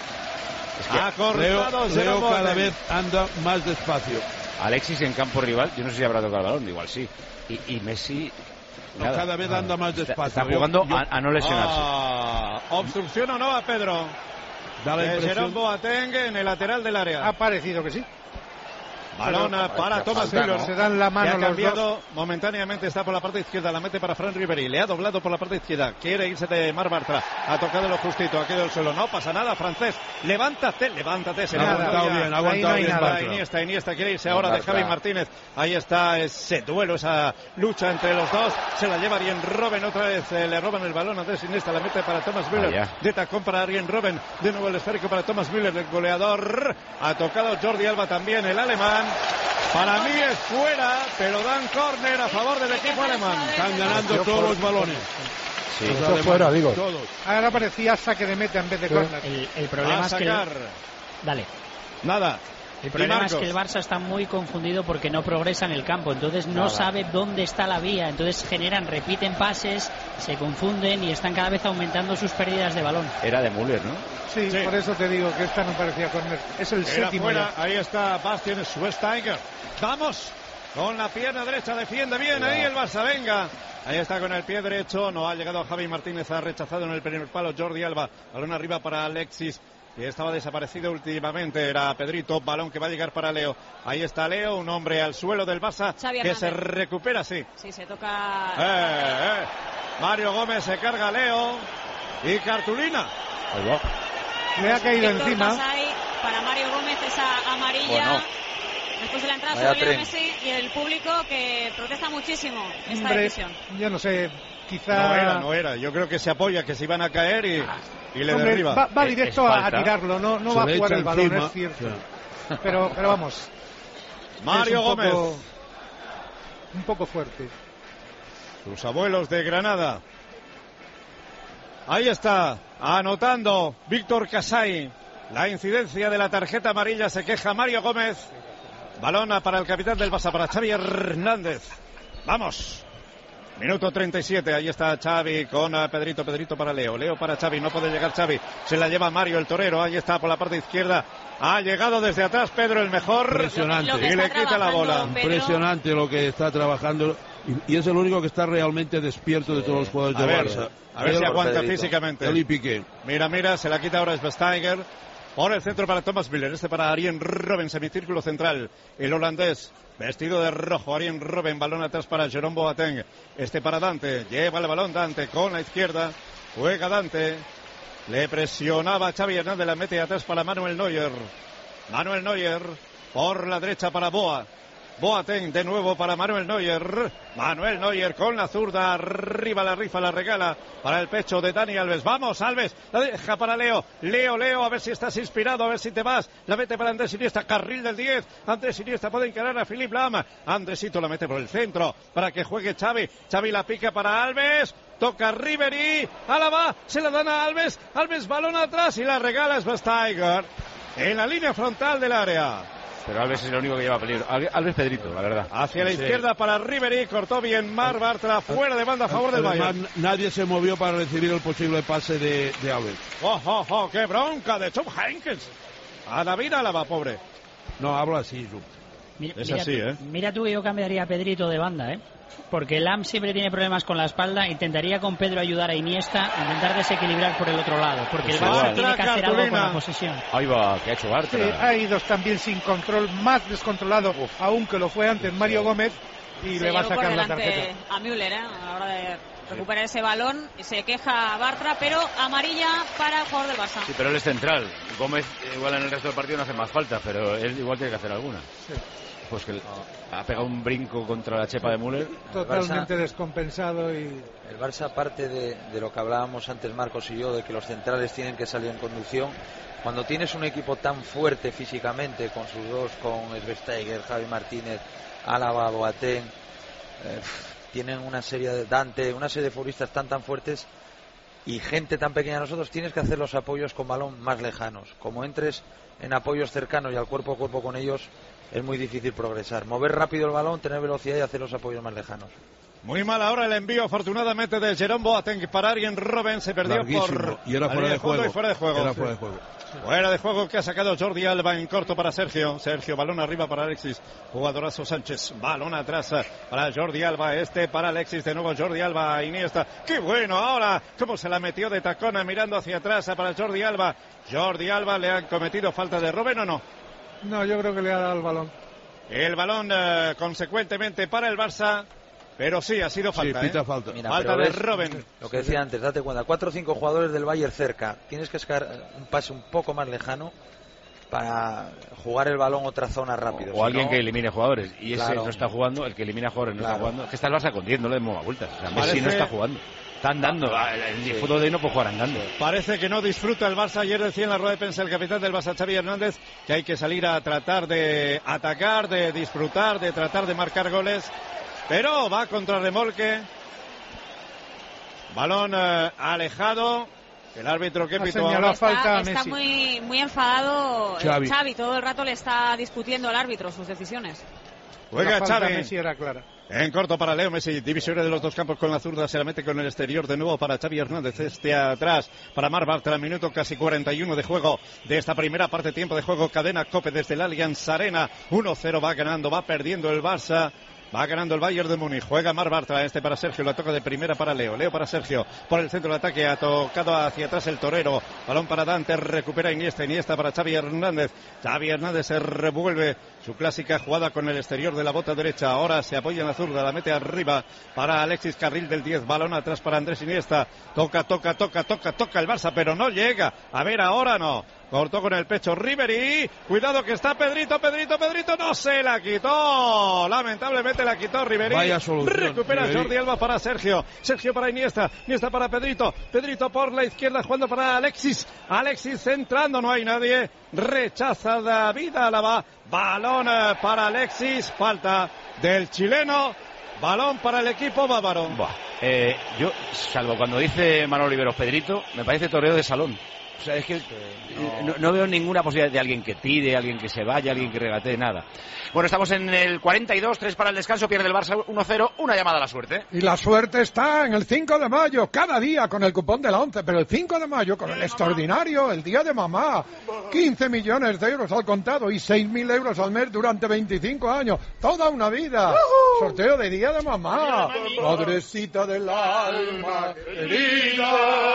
Leo cada vez anda más despacio. Alexis en campo rival, yo no sé si habrá tocado el balón, igual sí. Y Messi... Nada. Cada vez anda más despacio. Está jugando a no lesionarse. ¿Obstrucción o no a Pedro? Da la impresión... Jerome Boateng en el lateral del área. Ha parecido que sí. Balón para Thomas Müller. Se dan la mano ha cambiado los dos. Momentáneamente, está por la parte izquierda, la mete para Fran Ribéry, le ha doblado por la parte izquierda, quiere irse de Mar Bartra, ha tocado lo justito, ha quedado el suelo, no pasa nada, francés, levántate, se ha aguantado bien, Iniesta quiere irse ahora de Javi Martínez, ahí está ese duelo, esa lucha entre los dos, se la lleva Arjen Robben, otra vez le roban el balón, Andrés Iniesta la mete para Thomas Müller, de tacón para Arjen Robben, de nuevo el esférico para Thomas Müller, el goleador, ha tocado Jordi Alba también, el alemán. Para mí es fuera, pero dan córner a favor del equipo alemán. Están ganando todos los balones. Sí, eso fuera, digo. Todos. Ahora parecía saque de meta en vez de córner. El problema es que... Dale. Nada. El problema es que el Barça está muy confundido porque no progresa en el campo, entonces no sabe dónde está la vía, entonces repiten pases, se confunden y están cada vez aumentando sus pérdidas de balón. Era de Müller, ¿no? Sí, por eso te digo que esta no parecía córner. Es el séptimo. Fuera. Ahí está Bastian Schweinsteiger. Vamos. Con la pierna derecha defiende bien ahí el Barça, venga. Ahí está con el pie derecho, no ha llegado Javi Martínez, ha rechazado en el primer palo Jordi Alba. Balón arriba para Alexis. Y estaba desaparecido últimamente, era Pedrito, balón que va a llegar para Leo. Ahí está Leo, un hombre al suelo del Barça que se recupera, sí. Sí, se toca. Mario Gómez se carga a Leo y cartulina. Le ha caído encima. Para Mario Gómez esa amarilla. Después de la entrada de Leo Messi y el público que protesta muchísimo esta decisión. Yo no sé, quizá... No era. Yo creo que se apoya, que se iban a caer y le derriba. Va directo a tirarlo, no va a jugar el balón, es cierto. Pero vamos. Mario Gómez. Un poco fuerte. Sus abuelos de Granada. Ahí está, anotando Víctor Casay. La incidencia de la tarjeta amarilla, se queja Mario Gómez. Balón para el capitán del Barça, para Xavi Hernández. Vamos. Minuto 37, ahí está Xavi con Pedrito para Leo para Xavi, no puede llegar Xavi, se la lleva Mario el torero, ahí está por la parte izquierda, ha llegado desde atrás Pedro el mejor. Impresionante. Y le quita la bola. Impresionante lo que está trabajando y es el único que está realmente despierto de todos los jugadores de Barça. A ver si aguanta físicamente. Él y Piqué. Mira, se la quita ahora Schweinsteiger. Por el centro para Thomas Müller, para Arjen Robben, semicírculo central, el holandés, vestido de rojo, Arjen Robben, balón atrás para Jerome Boateng, para Dante, lleva el balón Dante con la izquierda, juega Dante, le presionaba Xavi Hernández, la mete atrás para Manuel Neuer, por la derecha para Boateng de nuevo para Manuel Neuer con la zurda, arriba la rifa, la regala para el pecho de Dani Alves. Vamos, Alves, la deja para Leo, a ver si estás inspirado, a ver si te vas, la mete para Andrés Iniesta, carril del 10, Andrés Iniesta puede encarar a Philipp Lahm, Andresito la mete por el centro para que juegue Xavi la pica para Alves, toca Ribéry, Álava, se la dan a Alves, balón atrás y la regala Schweinsteiger en la línea frontal del área. Pero Alves es el único que lleva peligro. Alves Pedrito, la verdad. Hacia la izquierda para Ribéry, cortó bien Mar Bartra, fuera de banda a favor del Bayern. Nadie se movió para recibir el posible pase de Alves. ¡Oh! ¡Qué bronca de Tom Heynckes! A David Álava, pobre. No, habla así. Es así, Mira tú que yo cambiaría a Pedrito de banda, porque Lahm siempre tiene problemas con la espalda. Intentaría con Pedro ayudar a Iniesta, intentar desequilibrar por el otro lado, porque el Barça tiene que hacer algo con la posesión. Ahí va, que ha hecho Bartra. Sí, ha ido también sin control, más descontrolado aún que lo fue antes Mario Gómez, y le va a sacar la tarjeta a Müller a la hora de recuperar ese balón. Se queja Bartra, pero amarilla para el jugador del Barça. Sí, pero él es central. Gómez igual en el resto del partido no hace más falta, pero él igual tiene que hacer alguna. Sí. Pues que ha pegado un brinco contra la chepa de Müller. Totalmente descompensado. Y el Barça, aparte de lo que hablábamos antes Marcos y yo, de que los centrales tienen que salir en conducción, cuando tienes un equipo tan fuerte físicamente, con sus dos, con Schweinsteiger, Javi Martínez, Álava, Boateng, tienen una serie de Dante, una serie de futbolistas tan fuertes y gente tan pequeña, nosotros tienes que hacer los apoyos con balón más lejanos. Como entres en apoyos cercanos y al cuerpo a cuerpo con ellos, es muy difícil progresar. Mover rápido el balón, tener velocidad y hacer los apoyos más lejanos. Muy mal ahora el envío, afortunadamente, de Jerome Boateng para Arjen Robben. Se perdió por... Y era fuera de juego. Fuera de juego. Era fuera de juego. Fuera de juego que ha sacado Jordi Alba en corto para Sergio. Sergio, balón arriba para Alexis. Jugadorazo Sánchez. Balón atrás para Jordi Alba. Para Alexis. De nuevo Jordi Alba. Iniesta. ¡Qué bueno! Ahora, cómo se la metió de tacona mirando hacia atrás para Jordi Alba. Jordi Alba, ¿le han cometido falta de Robben o no? No, yo creo que le ha dado el balón. El balón, consecuentemente, para el Barça. Pero sí, ha sido falta. Sí, pita falta. Mira, falta de Robben. Lo que decía antes, date cuenta, 4 o 5 jugadores del Bayern cerca. Tienes que sacar un pase un poco más lejano para jugar el balón otra zona rápido. O alguien que elimine jugadores. Y ese Claro. no está jugando, el que elimina jugadores no está jugando. Es que está el Barça con 10, no le demos vueltas. O sea, Messi Parece- no está jugando. Está andando. El fútbol de hoy no puede jugar andando. Parece que no disfruta el Barça. Ayer decía en la rueda de prensa el capitán del Barça, Xavi Hernández, que hay que salir a tratar de atacar, de disfrutar, de tratar de marcar goles. Pero va contra remolque. Balón alejado. El árbitro que pitó ahora. falta a Está Messi. muy enfadado Xavi. Xavi. Todo el rato le está discutiendo al árbitro sus decisiones. Juega La falta a Xavi. Messi era clara. En corto para Leo Messi, divisoria de los dos campos con la zurda, se la mete con el exterior de nuevo para Xavi Hernández, atrás para Marc Bartra, minuto casi 41 de juego de esta primera parte, tiempo de juego, cadena COPE desde el Allianz Arena, 1-0 va ganando, va perdiendo el Barça. Va ganando el Bayern de Múnich. Juega Marc Bartra. Para Sergio. La toca de primera para Leo. Leo para Sergio. Por el centro del ataque. Ha tocado hacia atrás el torero. Balón para Dante. Recupera Iniesta. Iniesta para Xavi Hernández. Xavi Hernández se revuelve. Su clásica jugada con el exterior de la bota derecha. Ahora se apoya en la zurda. La mete arriba para Alexis, carril del 10. Balón atrás para Andrés Iniesta. Toca el Barça, pero no llega. A ver, ahora no. Cortó con el pecho Ribery. Cuidado que está Pedrito. No se la quitó. Lamentablemente la quitó Ribery. Vaya solución, Recupera Ribery. Jordi Alba para Sergio. Sergio para Iniesta. Iniesta para Pedrito. Pedrito por la izquierda jugando para Alexis. Alexis centrando. No hay nadie. Rechaza David Álava. Balón para Alexis. Falta del chileno. Balón para el equipo bávaro. Yo, salvo cuando dice Manolo Oliveros Pedrito, me parece toreo de salón. O sea, es que no veo ninguna posibilidad de alguien que tire, alguien que se vaya, alguien que regatee, nada. Bueno, estamos en el 42, 3 para el descanso, pierde el Barça 1-0, una llamada a la suerte. Y la suerte está en el 5 de mayo, cada día con el cupón de la 11, pero el 5 de mayo con el extraordinario, el día de mamá. 15 millones de euros al contado y 6.000 euros al mes durante 25 años. Toda una vida. Sorteo de día de mamá. Madrecita del alma querida.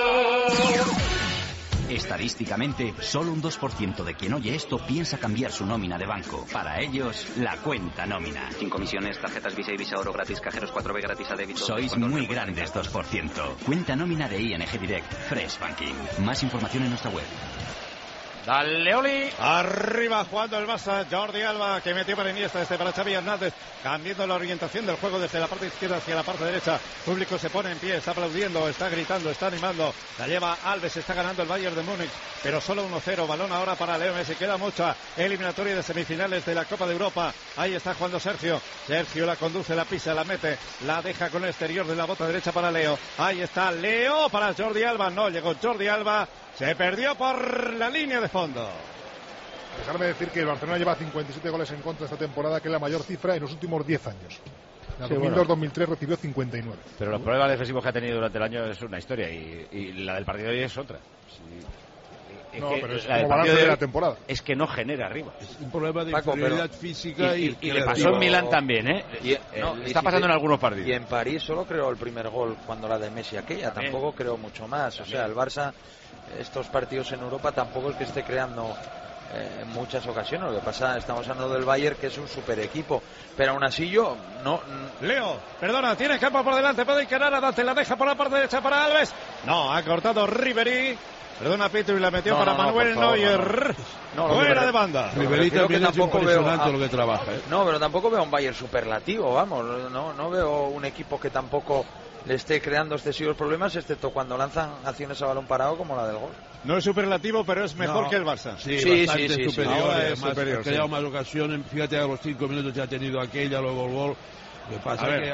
Estadísticamente, solo un 2% de quien oye esto piensa cambiar su nómina de banco. Para ellos, la cuenta nómina. Sin comisiones, tarjetas Visa y Visa Oro gratis, cajeros 4B gratis a débito. Sois muy grandes, 2%. Cuenta nómina de ING Direct, Fresh Banking. Más información en nuestra web. Dale, Oli. Arriba jugando el Barça, Jordi Alba que metió para Iniesta, para Xavi Hernández, cambiando la orientación del juego desde la parte izquierda hacia la parte derecha. Público se pone en pie, está aplaudiendo, está gritando, está animando. La lleva Alves, está ganando el Bayern de Múnich, pero solo 1-0. Balón ahora para Leo Messi, queda mucha eliminatoria de semifinales de la Copa de Europa. Ahí está jugando Sergio. Sergio la conduce, la pisa, la mete, la deja con el exterior de la bota derecha para Leo. Ahí está Leo para Jordi Alba, no llegó Jordi Alba. Se perdió por la línea de fondo. Dejarme decir que el Barcelona lleva 57 goles en contra esta temporada, que es la mayor cifra en los últimos 10 años. En Sí, 2002-2003 recibió 59. Pero los problemas defensivos que ha tenido durante el año es una historia y la del partido de hoy es otra. No, pero es la del como balance partido de hoy la temporada. Es que no genera arriba. Es un problema de Paco, inferioridad pero- física y le pasó en Milán también, ¿eh? Está pasando en algunos partidos. Y en París solo creó el primer gol cuando la de Messi aquella, tampoco creó mucho más. O sea, el Barça, estos partidos en Europa tampoco es que esté creando en muchas ocasiones. Lo que pasa, estamos hablando del Bayern, que es un super equipo, pero aún así yo no. Leo, perdona, tiene campo por delante, puede encarar a Dante, la deja por la parte derecha para Alves. No, ha cortado Ribery. Perdona, Pito, y la metió para Manuel por favor, Neuer. No, lo Fuera que- de banda. Ribery Creo que también es tampoco impresionante veo lo que trabaja. ¿eh? No, pero tampoco veo un Bayern superlativo, vamos. No veo un equipo que tampoco le esté creando excesivos problemas, excepto cuando lanzan acciones a balón parado como la del gol. No es superlativo, pero es mejor que el Barça. Sí, bastante superior. Es superior, ha creado más ocasiones. Fíjate, a los 5 minutos ya ha tenido aquella, luego el gol. Me pasa que...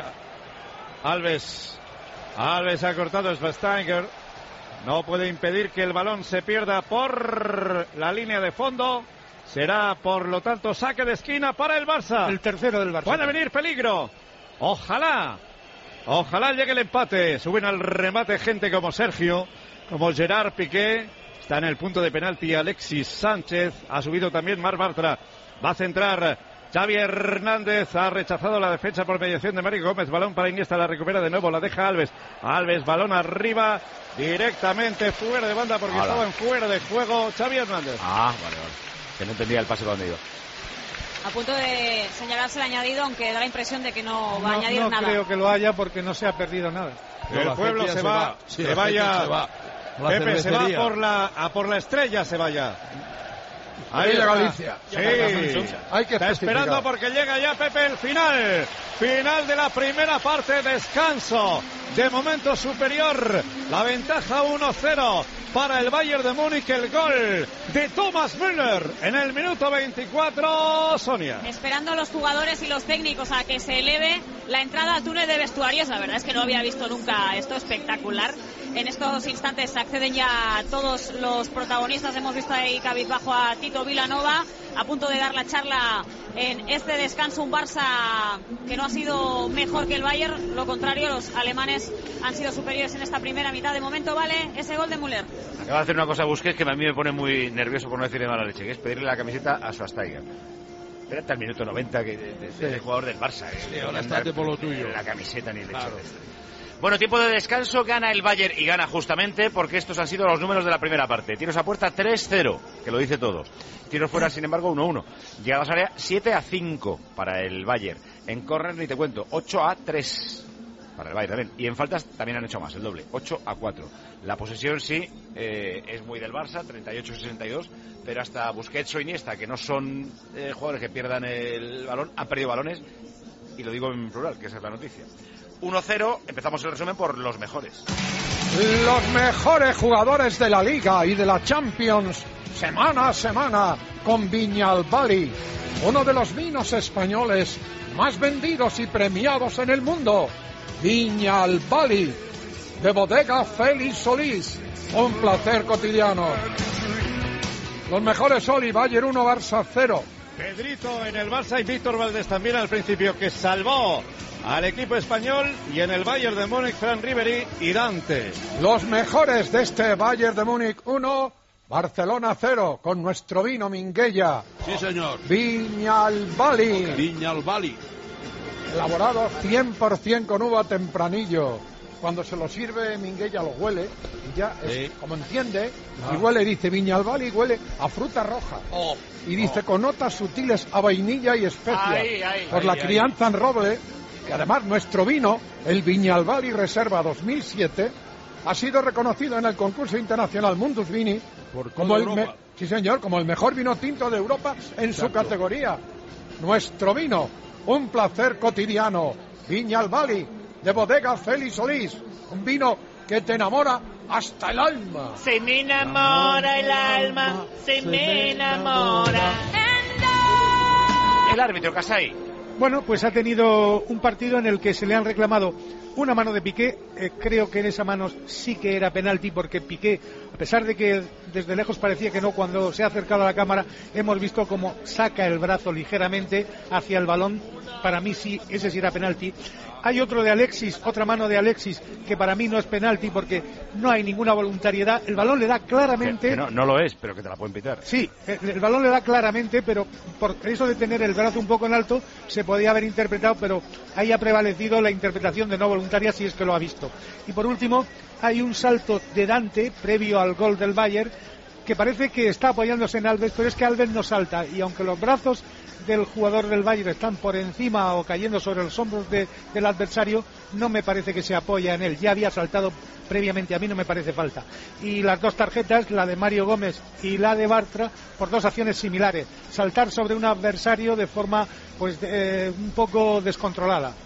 Alves ha cortado Schweinsteiger. No puede impedir que el balón se pierda por la línea de fondo. Será, por lo tanto, saque de esquina para el Barça. El tercero del Barça. Puede venir peligro. Ojalá llegue el empate. Suben al remate gente como Sergio, como Gerard Piqué. Está en el punto de penalti Alexis Sánchez. Ha subido también Marc Bartra. Va a centrar Xavi Hernández. Ha rechazado la defensa por mediación de Mario Gómez. Balón para Iniesta. La recupera de nuevo. La deja Alves. Balón arriba. Directamente fuera de banda porque estaba en fuera de juego Xavi Hernández. Vale. Que no entendía el pase cuando iba. A punto de señalarse el añadido, aunque da la impresión de que no va a añadir nada. No creo que lo haya porque no se ha perdido nada. El pueblo se va. Pepe se va por la Estrella, se vaya. Ahí llega Galicia. Sí. Está esperando porque llega ya Pepe el final. Final de la primera parte, descanso. De momento superior. La ventaja 1-0 para el Bayern de Múnich. El gol de Thomas Müller en el minuto 24, Sonia. Esperando a los jugadores y los técnicos a que se eleve la entrada al túnel de vestuarios. La verdad es que no había visto nunca esto espectacular. En estos instantes acceden ya todos los protagonistas. Hemos visto ahí cabizbajo a Tito Vilanova, a punto de dar la charla en este descanso. Un Barça que no ha sido mejor que el Bayern, lo contrario, los alemanes han sido superiores en esta primera mitad. De momento vale ese gol de Müller. Acaba de hacer una cosa Busquets que a mí me pone muy nervioso, por no decirle mala leche, que es pedirle la camiseta a Schweinsteiger. Espera hasta el minuto 90 que el jugador del Barça. Ahora estate por lo tuyo. La camiseta ni el hecho de esto. Bueno, tiempo de descanso, gana el Bayern y gana justamente porque estos han sido los números de la primera parte. Tiros a puerta 3-0, que lo dice todo. Tiros fuera, sin embargo, 1-1. Llegadas a área 7-5 para el Bayern. En córner ni te cuento, 8-3 para el Bayern también. Y en faltas también han hecho más, el doble, 8-4. La posesión sí es muy del Barça, 38-62, pero hasta Busquets o Iniesta, que no son jugadores que pierdan el balón, han perdido balones, y lo digo en plural, que esa es la noticia. 1-0, empezamos el resumen por los mejores. Los mejores jugadores de la Liga y de la Champions, semana a semana, con Viñalbali, uno de los vinos españoles más vendidos y premiados en el mundo. Viñalbali, de Bodega Félix Solís, un placer cotidiano. Los mejores Oli, Bayern 1, Barça 0. Pedrito en el Barça y Víctor Valdés también al principio, que salvó al equipo español, y en el Bayern de Múnich, Fran Ribéry y Dante. Los mejores de este Bayern de Múnich 1, Barcelona 0, con nuestro vino Minguella. Sí, señor. Viñalbali. Elaborado 100% con uva tempranillo. Cuando se lo sirve Minguella lo huele y ya, como entiende, y huele, dice Viñalbali, huele a fruta roja. Y dice con notas sutiles a vainilla y especias. Por la crianza en roble, que además nuestro vino, el Viñalbali Reserva 2007, ha sido reconocido en el concurso internacional Mundus Vini como el mejor vino tinto de Europa en su categoría. Nuestro vino, un placer cotidiano. Viñalbali, de Bodega Félix Solís, un vino que te enamora hasta el alma. Se me enamora el alma, se me enamora. El árbitro, Casai. Bueno, pues ha tenido un partido en el que se le han reclamado una mano de Piqué. Creo que en esa mano sí que era penalti, porque Piqué, a pesar de que desde lejos parecía que no, cuando se ha acercado a la cámara hemos visto cómo saca el brazo ligeramente hacia el balón. Para mí sí, ese sí era penalti. Hay otro de Alexis, otra mano de Alexis, que para mí no es penalti porque no hay ninguna voluntariedad. El balón le da claramente... Que no lo es, pero que te la pueden pitar. Sí, el balón le da claramente, pero por eso de tener el brazo un poco en alto se podía haber interpretado, pero ahí ha prevalecido la interpretación de no voluntaria, si es que lo ha visto. Y por último, hay un salto de Dante previo al gol del Bayern, que parece que está apoyándose en Alves, pero es que Alves no salta, y aunque los brazos del jugador del Bayern están por encima o cayendo sobre los hombros del adversario, no me parece que se apoya en él. Ya había saltado previamente, a mí no me parece falta. Y las dos tarjetas, la de Mario Gómez y la de Bartra, por dos acciones similares: saltar sobre un adversario de forma un poco descontrolada.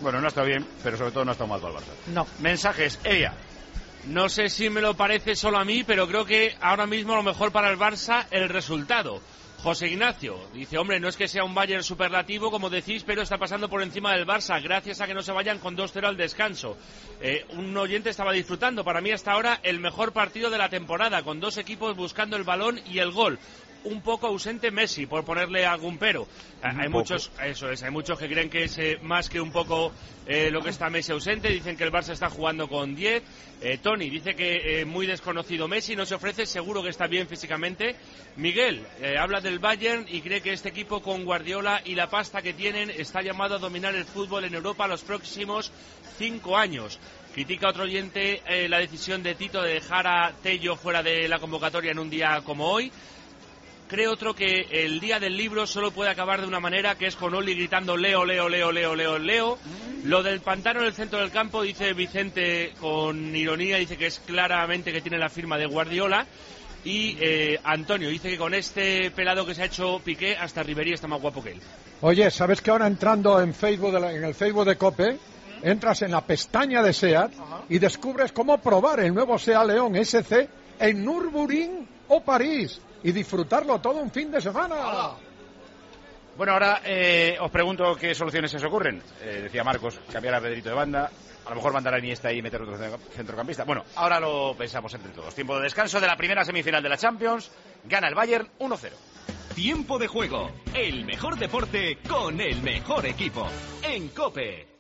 Bueno, no ha estado bien, pero sobre todo no ha estado mal para el Barça. No. Mensajes, Elia. No sé si me lo parece solo a mí, pero creo que ahora mismo lo mejor para el Barça el resultado. José Ignacio dice, hombre, no es que sea un Bayern superlativo, como decís, pero está pasando por encima del Barça, gracias a que no se vayan con 2-0 al descanso. Un oyente estaba disfrutando, para mí hasta ahora, el mejor partido de la temporada, con 2 equipos buscando el balón y el gol. Un poco ausente Messi, por ponerle algún pero. Hay muchos, eso es, hay muchos que creen que es más que un poco lo que está Messi ausente. Dicen que el Barça está jugando con 10. Tony dice que muy desconocido Messi, no se ofrece, seguro que está bien físicamente. Miguel habla del Bayern y cree que este equipo con Guardiola y la pasta que tienen está llamado a dominar el fútbol en Europa los próximos 5 años. Critica otro oyente la decisión de Tito de dejar a Tello fuera de la convocatoria en un día como hoy. Cree otro que el día del libro solo puede acabar de una manera, que es con Oli gritando Leo, Leo, Leo, Leo, Leo, Leo. Lo del pantano en el centro del campo, dice Vicente con ironía, dice que es claramente que tiene la firma de Guardiola. Y Antonio dice que con este pelado que se ha hecho Piqué, hasta Ribery está más guapo que él. Oye, ¿sabes que ahora entrando en Facebook en el Facebook de COPE, entras en la pestaña de SEAT y descubres cómo probar el nuevo SEAT León SC en Nürburgring o París? Y disfrutarlo todo un fin de semana. Bueno, ahora os pregunto qué soluciones se os ocurren. Decía Marcos, cambiar a Pedrito de banda. A lo mejor mandar a Iniesta y meter otro centrocampista. Bueno, ahora lo pensamos entre todos. Tiempo de descanso de la primera semifinal de la Champions. Gana el Bayern 1-0. Tiempo de juego. El mejor deporte con el mejor equipo. En COPE.